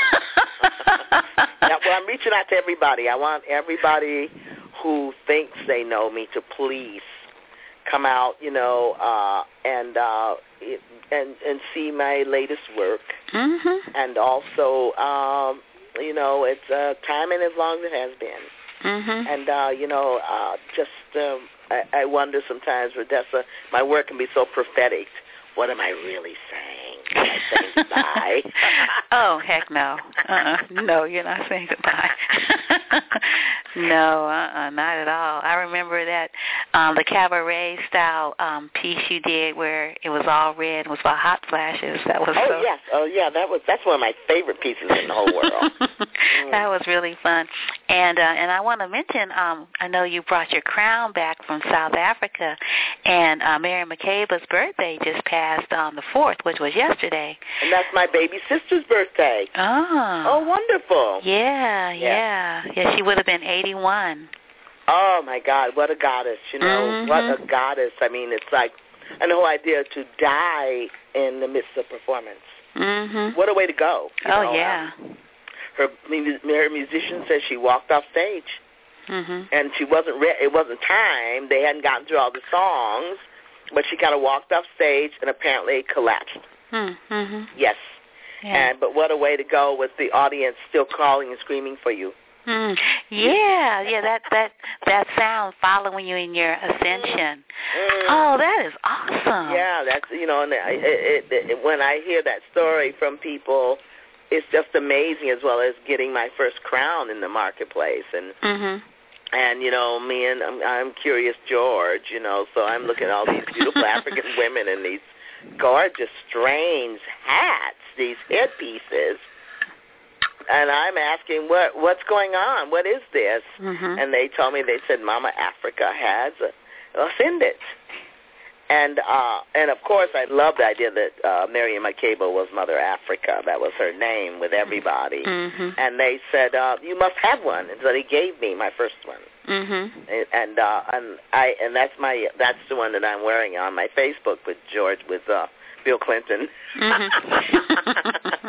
Yeah, well, I'm reaching out to everybody. I want everybody who thinks they know me to please come out, you know, uh, and uh, it, and and see my latest work, mm-hmm. and also, um, you know, it's uh, time and as long as it has been, mm-hmm. and uh, you know, uh, just um, I, I wonder sometimes, Rodessa, my work can be so prophetic. What am I really saying? Am I saying goodbye? Oh, heck no. Uh-uh. No, you're not saying goodbye. No, uh-uh, not at all. I remember that um, the cabaret style um, piece you did where it was all red, was about hot flashes. That was oh so... yes, oh yeah, that was that's one of my favorite pieces in the whole world. mm. That was really fun, and uh, and I want to mention, um, I know you brought your crown back from South Africa, and uh, Mary McCabe's birthday just passed on the fourth, which was yesterday. And that's my baby sister's birthday. Oh, oh, wonderful. Yeah, yeah, yeah. Yeah, she would have been eighty-one. Oh, my God, what a goddess, you know, mm-hmm. what a goddess. I mean, it's like, and the whole idea to die in the midst of performance. Mm-hmm. What a way to go. Oh, know? yeah. Um, her, her musician says she walked off stage, mm-hmm. and she wasn't, re- it wasn't time. They hadn't gotten through all the songs, but she kind of walked off stage and apparently collapsed. Mm-hmm. Yes. Yeah. And but what a way to go with the audience still calling and screaming for you. Mm. Yeah, yeah, that that that sound following you in your ascension. Mm. Oh, that is awesome. Yeah, that's you know, and it, it, it, when I hear that story from people, it's just amazing. As well as getting my first crown in the marketplace, and mm-hmm. and you know, me and I'm, I'm Curious George, you know, so I'm looking at all these beautiful African women in these gorgeous, strange hats, these headpieces. And I'm asking, what what's going on? What is this? Mm-hmm. And they told me, they said, Mama Africa has ascended. And uh, and of course, I love the idea that uh, Miriam Makeba was Mother Africa. That was her name with everybody. Mm-hmm. And they said, uh, you must have one. And so they gave me my first one. Mm-hmm. And and, uh, and I and that's my that's the one that I'm wearing on my Facebook with George with uh, Bill Clinton. Mm-hmm.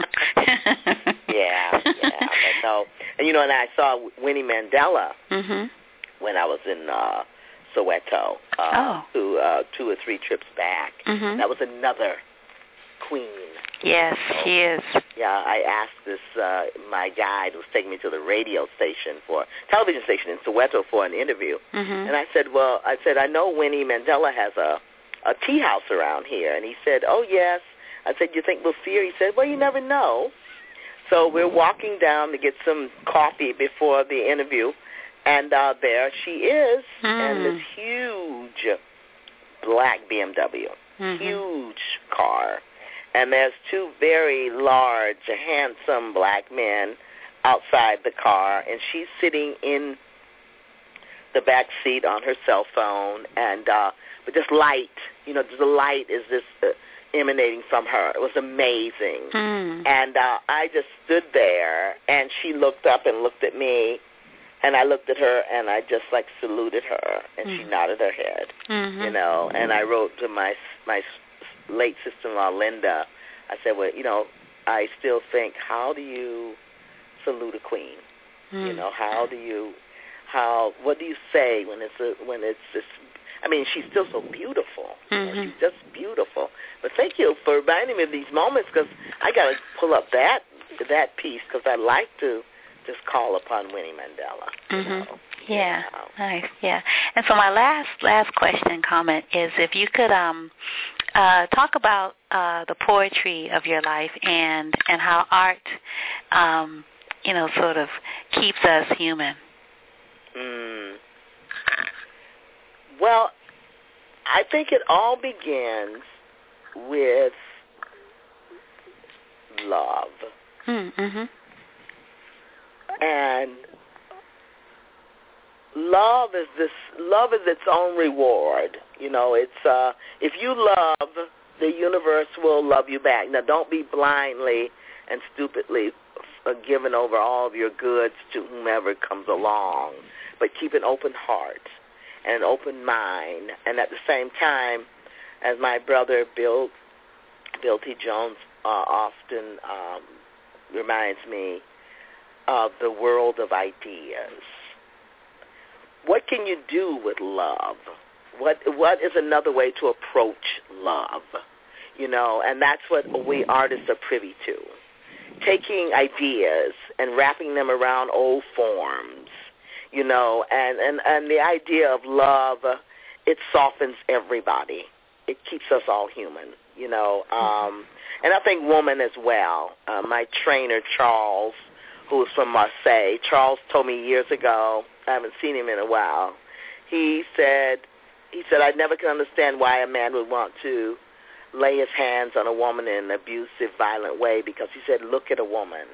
yeah, yeah, but no, and you know, and I saw Winnie Mandela mm-hmm. when I was in uh, Soweto, uh, oh. two, uh, two or three trips back. Mm-hmm. That was another queen. Yes, so, she is. Yeah, I asked this uh, my guide who was taking me to the radio station for television station in Soweto for an interview, mm-hmm. and I said, well, I said I know Winnie Mandela has a a tea house around here, and he said, oh yes. I said, you think we'll see her? He said, well, you never know. So we're walking down to get some coffee before the interview, and uh, there she is, mm. and this huge black B M W, mm-hmm. huge car, and there's two very large, handsome black men outside the car, and she's sitting in the back seat on her cell phone, and uh, but this light, you know, the light is this uh, emanating from her. It was amazing. Mm. And uh, I just stood there, and she looked up and looked at me, and I looked at her, and I just, like, saluted her, and mm. she nodded her head, mm-hmm. you know. And I wrote to my my late sister-in-law, Linda, I said, well, you know, I still think, how do you salute a queen? Mm. You know, how do you, how, what do you say when it's a, when it's this, I mean, she's still so beautiful. Mm-hmm. You know, she's just beautiful. But thank you for reminding me of these moments, because I got to pull up that that piece, because I like to just call upon Winnie Mandela. Mm-hmm. You know? Yeah, you know. nice. Yeah. And so my last last question comment is if you could um uh talk about uh the poetry of your life and and how art um you know sort of keeps us human. Mm. Well, I think it all begins with love. Mm-hmm. And love is this love is its own reward. You know, it's uh if you love, the universe will love you back. Now, don't be blindly and stupidly uh, giving over all of your goods to whomever comes along, but keep an open heart and an open mind, and at the same time, as my brother Bill Bill T. Jones uh, often um, reminds me of the world of ideas. What can you do with love? What what is another way to approach love? You know, and that's what we artists are privy to. Taking ideas and wrapping them around old forms, you know, and, and, and the idea of love, uh, it softens everybody. It keeps us all human, you know. Um, and I think woman as well. Uh, my trainer, Charles, who was from Marseille, Charles told me years ago, I haven't seen him in a while. He said, he said, I never can understand why a man would want to lay his hands on a woman in an abusive, violent way, because he said, look at a woman.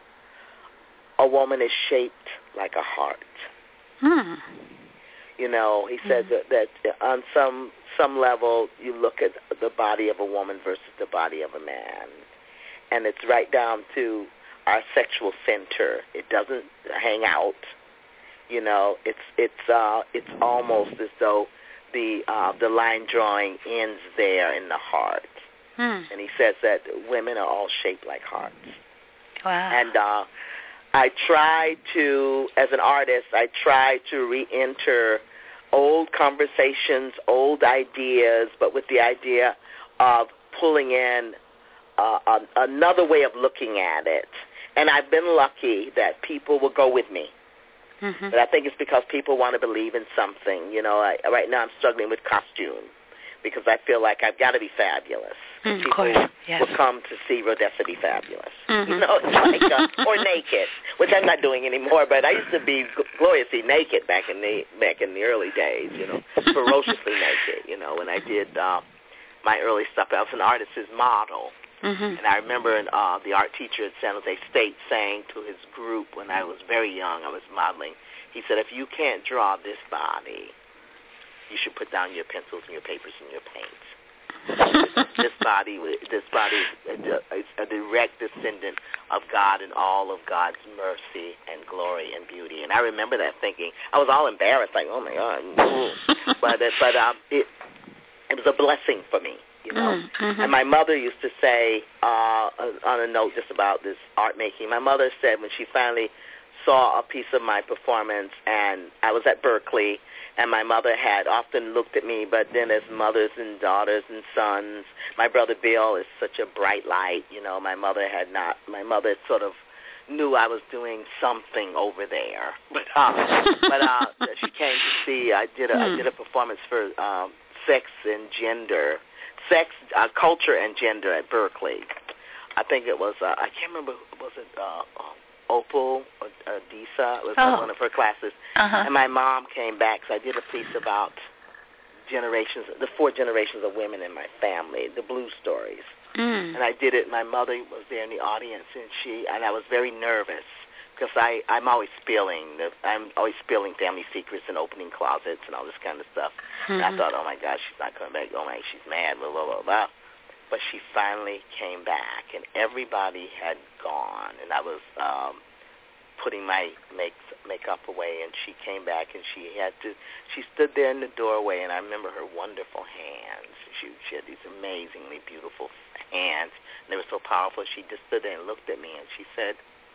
A woman is shaped like a heart. Hmm. You know, he said mm. that, that on some some level, you look at the body of a woman versus the body of a man, and it's right down to our sexual center. It doesn't hang out. You know, it's it's uh, it's almost as though the uh, the line drawing ends there in the heart. Hmm. And he says that women are all shaped like hearts. Wow. And uh, I try to, as an artist, I try to re-enter old conversations, old ideas, but with the idea of pulling in uh, a, another way of looking at it. And I've been lucky that people will go with me. Mm-hmm. But I think it's because people want to believe in something. You know, I, right now I'm struggling with costume because I feel like I've got to be fabulous. Mm, people of course, yes. will come to see Rodessa be fabulous. Mm-hmm. You know, it's like, uh, or naked, which I'm not doing anymore, but I used to be gloriously naked back in the back in the early days, you know, ferociously naked, you know, when I did uh, my early stuff. I was an artist's model. Mm-hmm. And I remember uh, the art teacher at San Jose State saying to his group when I was very young, I was modeling, he said, if you can't draw this body, you should put down your pencils and your papers and your paints. this body, this body is a direct descendant of God and all of God's mercy and glory and beauty. And I remember that thinking, I was all embarrassed, like, oh my God. but but um, it it was a blessing for me, you know. Mm-hmm. And my mother used to say, uh, on a note just about this art making, my mother said when she finally saw a piece of my performance, and I was at Berkeley, and my mother had often looked at me, but then as mothers and daughters and sons, my brother Bill is such a bright light, you know, my mother had not, my mother sort of knew I was doing something over there, but uh, but uh, she came to see, I did a, I did a performance for um, sex and gender, sex, uh, culture and gender at Berkeley. I think it was, uh, I can't remember, was it, uh, uh, Opal or uh, Disa was oh. one of her classes, uh-huh. and my mom came back, so I did a piece about generations, the four generations of women in my family, the blue stories, mm. and I did it. My mother was there in the audience, and she and I was very nervous because I I'm always spilling, I'm always spilling family secrets and opening closets and all this kind of stuff. Mm-hmm. And I thought, oh my gosh, she's not coming back. Oh my, she's mad. Blah blah blah blah. But she finally came back, and everybody had gone, and I was um, putting my make, makeup away, and she came back, and she had to, she stood there in the doorway, and I remember her wonderful hands. She, she had these amazingly beautiful hands, and they were so powerful. She just stood there and looked at me, and she said,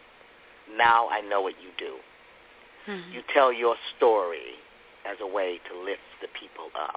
now I know what you do. Mm-hmm. You tell your story as a way to lift the people up.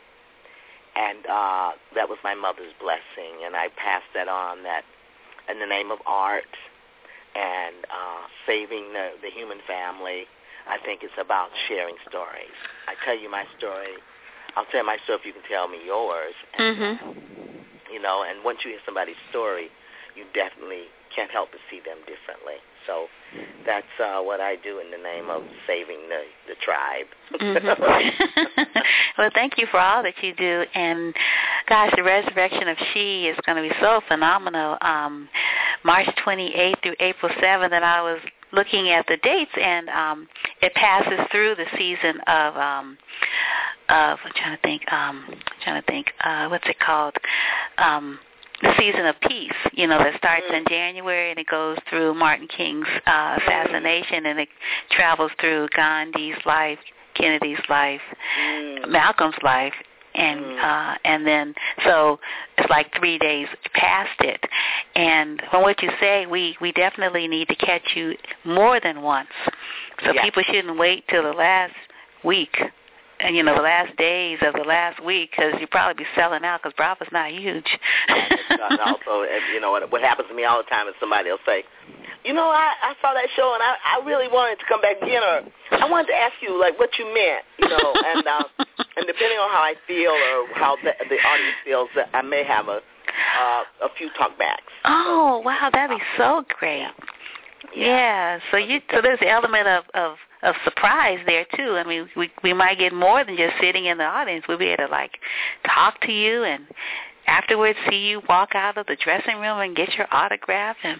And uh, that was my mother's blessing, and I passed that on, that in the name of art and uh, saving the, the human family, I think it's about sharing stories. I tell you my story. I'll tell my story if you can tell me yours. And, mm-hmm. uh, you know, and once you hear somebody's story, you definitely can't help but see them differently. So that's uh, what I do in the name of saving the, the tribe. Mm-hmm. Well, thank you for all that you do. And, gosh, the resurrection of She is going to be so phenomenal. Um, March twenty-eighth through April seventh, and I was looking at the dates, and um, it passes through the season of, um, of I'm trying to think, um, I'm trying to think, uh, what's it called? Um the season of peace, you know, that starts in January and it goes through Martin King's uh, assassination, and it travels through Gandhi's life, Kennedy's life, mm. Malcolm's life, and mm. uh, and then so it's like three days past it. And from what you say, we, we definitely need to catch you more than once. So yeah. people shouldn't wait till the last week. And, you know, the last days of the last week, because you'll probably be selling out because Bravo's not huge. And also, you know, what, what happens to me all the time is somebody will say, you know, I, I saw that show, and I, I really wanted to come back again, or I wanted to ask you, like, what you meant, you know, and uh, and depending on how I feel or how the, the audience feels, I may have a uh, a few talkbacks. Oh, wow, that'd be so great. Yeah. Yeah. yeah. So you so there's the element of, of of surprise there too. I mean, we we might get more than just sitting in the audience. We'll be able to like talk to you and afterwards see you walk out of the dressing room and get your autograph. And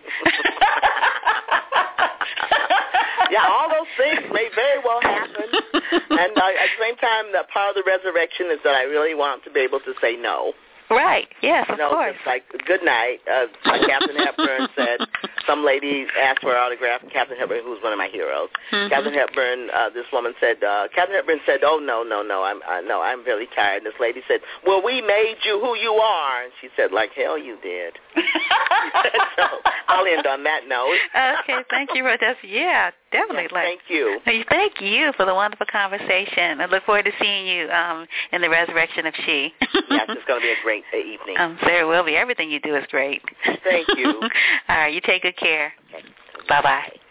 yeah, all those things may very well happen. And uh, at the same time, that part of the resurrection is that I really want to be able to say no. Right. Yes, of you know, course. It's like, good night. Uh, like Captain Hepburn said, some lady asked for an autograph. Captain Hepburn, who's one of my heroes. Mm-hmm. Captain Hepburn, uh, this woman said, uh, Captain Hepburn said, oh, no, no, no, I'm uh, no, I'm really tired. And this lady said, well, we made you who you are. And she said, like hell you did. So I'll end on that note. Okay, thank you, Rhoda. Yeah, definitely. Yes, like, thank you. Thank you for the wonderful conversation. I look forward to seeing you um, in the resurrection of She. Yes, it's going to be a great uh, evening. Um, so it will be. Everything you do is great. Thank you. All right, you take good care. Okay. Bye-bye.